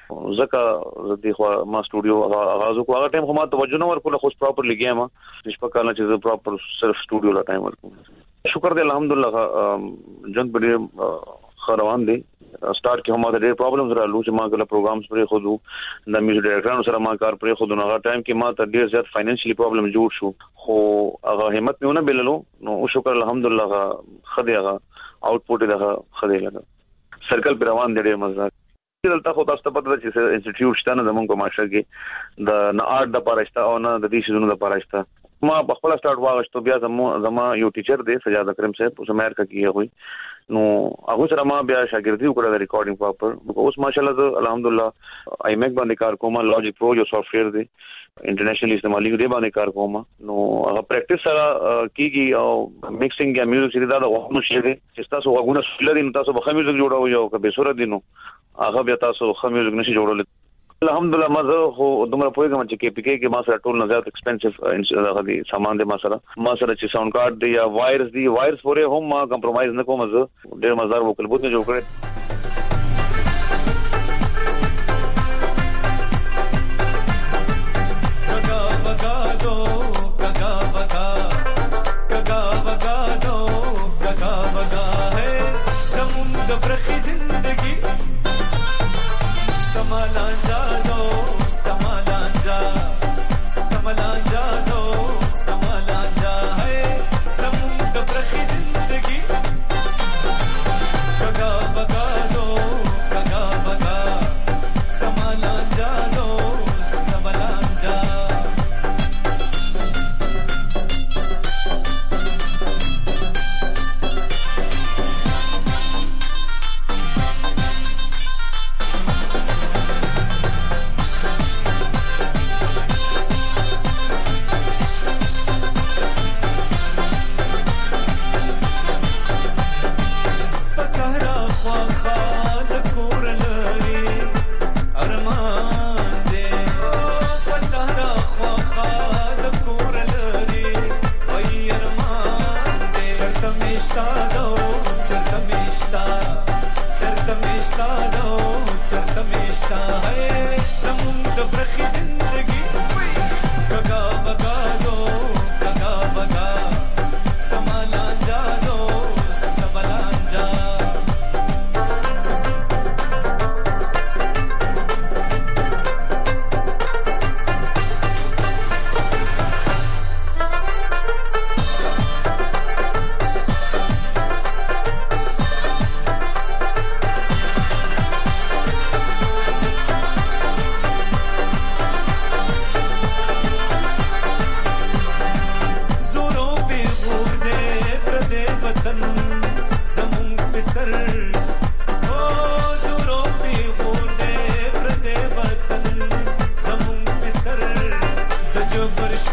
زکه زه خو ما سټوډیو اغاز کو هغه ټایم خو ما توجه نه ورکول خو پراپر لګیا ما پنځه کال چې پراپر صرف سټوډیو لا ټایم ورکوم شکر دې الحمدلله جن په روان دي سٹارټ کې هم دا ډېر پرابلمز رالو چې ما غل پروګرامز پرې خو دو د میوزیک ډایرکټرانو سره ما کار پرې خو دو هغه ټایم کې ما ته ډېر زیات فاینانشلی پرابلم جوړ شو خو هغه همت میونه بللو نو شکر الحمدلله خدای هغه آوټپوټ دغه خدای لګا سرکل پر روان دي ډېر مزه دلته خو تاسو ته پته چې انسټیټیوټ شته نه زمونږ په معاشره کې د نه آرټ د پاراشته او نه د دې شنو د پاراشته ما په خپل سٹارټ واغشتو بیا زمو زما یو ټیچر دی سجاد اکرم صاحب اوس امریکا کې وي نو هغه سره ما بیا شاګردي وکړه د ریکارډینګ پراپر اوس ماشاءالله الحمدلله آی میک باندې کار کوم لاجیک پرو جو سافټویر دی انټرنیشنل استعمالي دی باندې کار کوم نو هغه پریکټیس سره کیږي او میکسینګ یا میوزیک چې دا د وخت نشي دی چې تاسو وګونه سولري نو تاسو به میوزیک جوړاوي او که به صورت دي نو هغه بیا تاسو خو میوزیک نشي جوړول الحمدلله مزه خو دومره پوهیږم چې کې پی کې کې ما سره ټول نه زیات ایکسپنسیو هغه دي سامان دي ما سره ما سره چې ساوند کارت دی یا وایرز دی وایرز پورې هم ما کمپرمایز نه کوم زه ډېر مزدار وکړ بوت نه جوړ کړی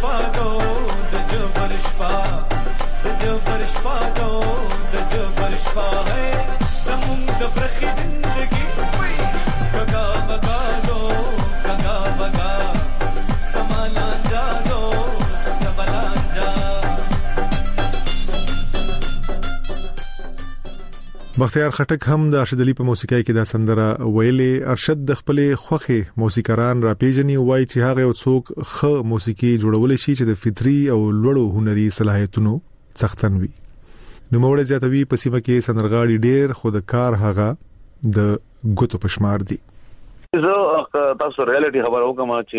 شپاګو د جبر شپا د جبر شپاګو د جبر شپا ہے زمون د برخي زندگی وای کگا بگا دو کگا بگا سمالا جادو سمالا جا. بختیار خټک هم د ارشد علي په موسیقۍ کې دا سندره ویلې. ارشد د خپلې خوخي موسیقاران را پیژني وای چې هغه یو څوک خ موسیقي جوړول شي چې د فطري او لوړو هنري صلاحیتونو څښتن وي. نو موږ زیاتوي په سیمه کې سندرغاړي ډېر خود کار هغه د ګوتو پشمار دي. زه تاسو ریالټي خبرو کوم چې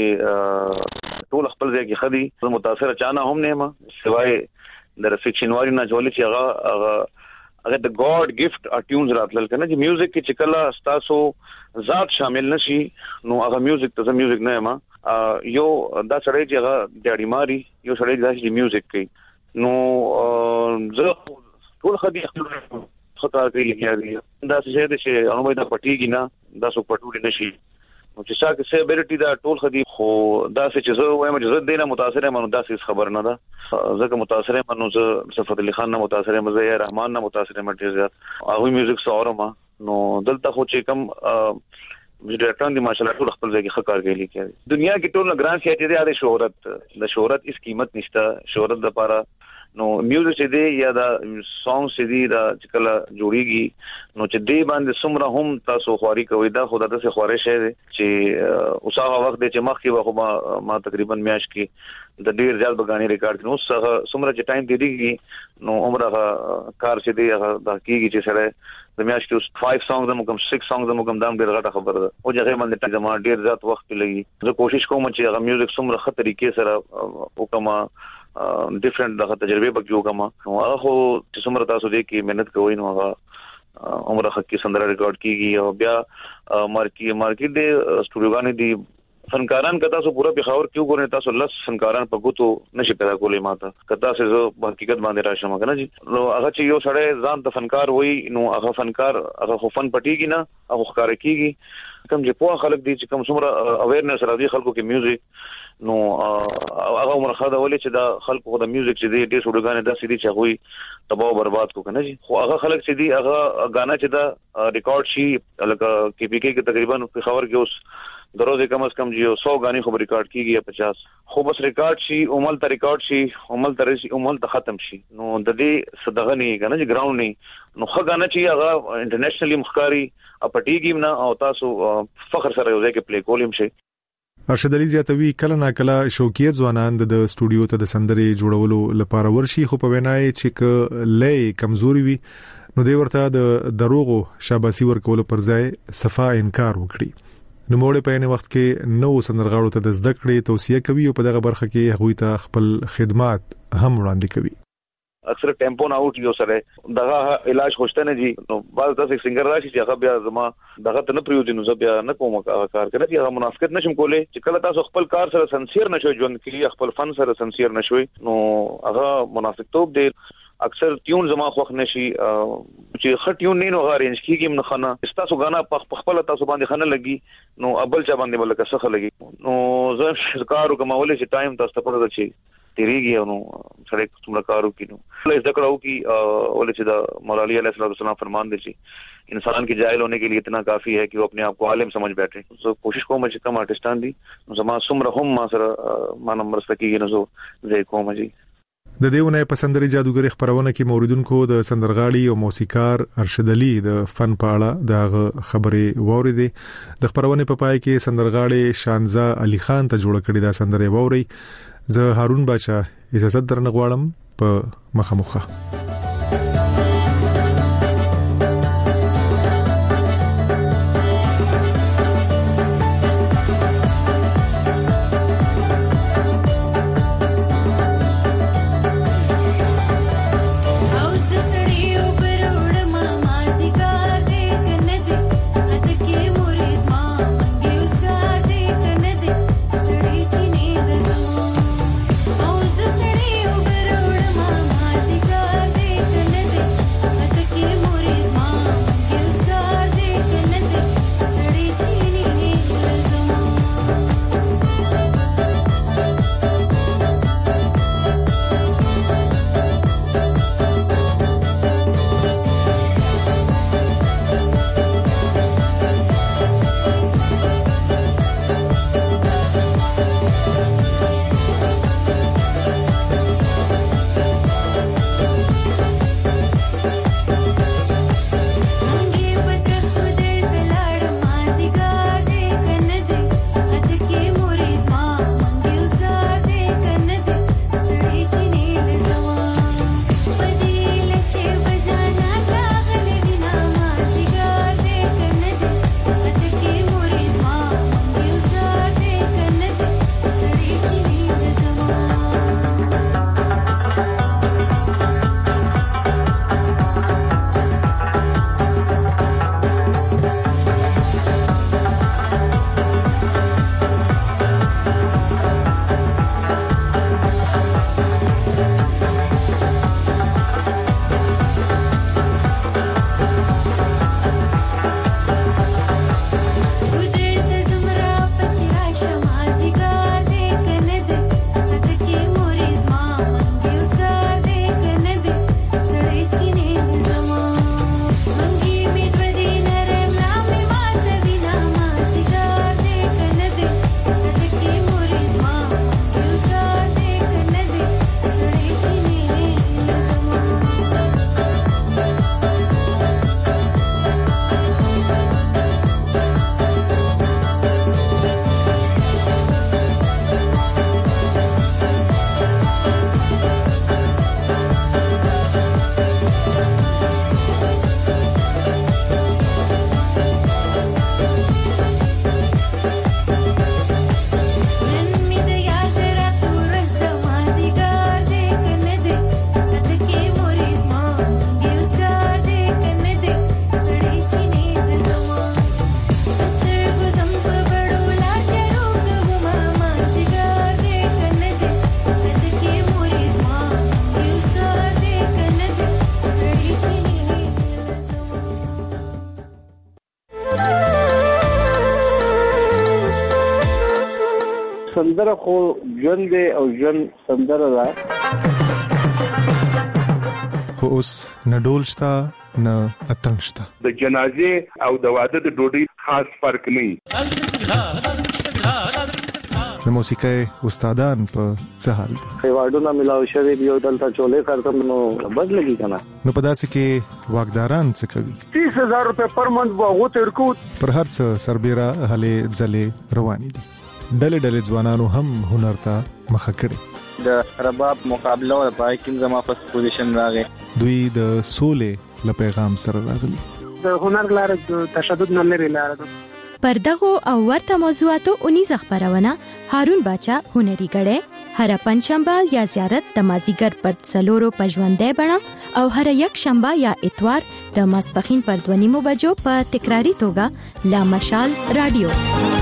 ټول خپل ځای کې خدي زه متاثر چانه هم نه ما سوای د فکشن واري نه جوړل چې هغه هغه هغه د ګاډ گیفت اټیونز راتل کنه چې میوزیک کې چې کله تاسو ذات شامل نشي نو هغه میوزیک ته میوزیک نه ما یو دا سړی چې هغه ډاډي ماري یو سړی چې میوزیک کوي نو زه ټول خدي خطا کوي لګیږي دا څه چې هغه دا پټیږي نه دا څو پټول نشي نو چې څنګه سیبریټي دا ټول خدي خو دا څه چې زه وایم چې زه دینه متاثر یم نو دا څه خبر نه ده زه متاثر یم نو زه صفت علي خان نه متاثر یم زه رحمان نه متاثر یم ډیر زیات هغه میوزیک سره ما نو دلته خو چې کم ډیرټان دي ماشاءالله ټول خپل ځای کې خکار کوي لیکي دنیا کې ټول ګران شي چې د شهرت د شهرت هیڅ قیمت نشته شهرت لپاره نو میوزیک چې دی یا دا سانګ چې دی دا چې کله جوړیږي نو چې دی باندې سمره هم تاسو خواري کوي دا خدای ته خواري شه دی چې اوسه وخت دی چې مخکې وخت ما ما تقریبا میاش کې د ډیر ځل بغانی ریکارډ نو سمره چې ټایم دیږي نو عمره کار چې دی هغه د حقیقي چې سره د میاش کې پنځه سانګز هم کوم شش سانګز هم کوم دام ډیر غټه خبره ده او هغه باندې ټایم ډیر زیات وخت لګي زه کوشش کوم چې هغه میوزیک سمره خطر طریقې سره وکما ډیفرنٹ دغه تجربه پکې وکما نو هغه خو چې څومره تاسو دې کې مهنت کوئ نو هغه عمره حقي سندره ریکارډ کیږي او بیا مارکی مارکیټ دې سټوډیوګانې دي فنکاران کته تاسو پورا بخاور کیو ګورئ تاسو لس فنکاران په ګوتو نشي پیدا کولای ماته کته څه زه حقیقت باندې راشم کنه جی نو هغه چې یو سړی ځان ته فنکار وای نو هغه فنکار هغه خو فن پټیږي نه هغه ښکار کیږي کوم چې په خلک دي چې کوم څومره اویرنس راځي خلکو کې میوزیک نو هغه عمر خاطر ولې چې دا خلکو خو د میوزیک چې دی ډېر شوډګانې د سړي چې هغه تباہ برباد کو کنه جی خو هغه خلک چې دی هغه غانا چې دا ریکارډ شي لکه کې پی کې تقریبا په خبر کې اوس دروازه کم از کم جو سو غاني خو ریکارډ کیږي یا پچاس خو بس ریکارډ شي عمل ته ریکارډ شي عمل ته شي عمل ته ختم شي نو د دې صدغه نه کنه چې ګراوند نه نو خو غانا چې هغه انټرنیشنلی مخکاري اپټیږي نه او تاسو فخر سره یو ځای کې پلی کولم شي. ارشد علي زیاتوي کله نا کله شوکیت ځوانان د سټوډیو ته د سندري جوړولو لپاره ورشي خو په وینای چې ک لې کمزوري وي نو دی ورته د دروغو شاباسي ورکول پر ځای صفا انکار وکړي. نو موږ په یوه وخت کې نو سندرغاړو ته د زده کړې توصیه کوي او په دغه برخه کې هغوی ته خپل خدمات هم وړاندې کوي. اکثر ټیمپو نه اوټ یو سره دغه علاج خوشته نه دي نو بعض داسې سنگر راشي چې هغه بیا زما دغه ته نه پریوځي نو زه بیا نه کوم کار کوي چې هغه منافقت نشم کولای چې کله تاسو خپل کار سره سنسیر نشوي ژوند کې خپل فن سره سنسیر نشوي نو هغه منافقتوب دی. اکثر ټیون زما خوښ نشي چې خټیون نه نو غارینج کیږي من خانه تاسو غانا په خپل تاسو باندې خانه لګي نو ابل چا باندې بل کسخه لګي نو زه کار کومولې چې ټایم تاسو ته پته شي تیریږي نو سره څومره کارو کینو لږ ذکر او کی ولې چې دا مولا علی علیہ السلام فرمان دي چې انسان کے جاہل ہونے کے لیے اتنا کافی ہے کہ وہ اپنے آپ کو عالم سمجھ بیٹھے سو کوشش کوم چې کم آرټستان دي زما سمره هم ما سره ما نمبر سکیږي نو زه کوم جی. د دیونه په سندري جادوګر خبرونه کې موریدونکو د سندرغاړي او موسیقار ارشد علي د فن په اړه د خبرې ووري د خبرونه په پای کې سندرغاړي شانزا علي خان ته جوړ کړی دا سندري ووري. زه هارون بچا اجازه درنغواړم په مخامخه. Got سندره خو ژوند دی او ژوند سندره ده. خو اوس نه ډول شته نه اتڼ شته. د جنازې او د واده د ډوډۍ خاص فرق نه. د موسیقۍ استادان په څه حال دي؟ ایوارډونه ملاو شوی دی او دلته چولې کارتم نو بد لګی کنه. نو په داسې کې واګداران څه کوي؟ تیس هزار روپے پر منت وغو ترکو پر هر څه سربېره هلې ځلې روانې دي. ډلې ډلې ځوانانو هم هنر ته مخه کړې. د رباب مقابله او پای کې زما په پوزیشن راغی. دوی د سولې له پیغام سره راغلي. د هنر لاره د تشدد نه لري لاره ده. پر دغه او ورته موضوعاتو اونیزه خبرونه هارون باچا هنري غړې هر پنځشنبه یا زیارت د مازیګر پر څلورو پژوندې بڼه او هر یک شنبه یا اتوار د ماسپخین پر دوه نیمو بجو په تکراری توګه لا مشال رادیو.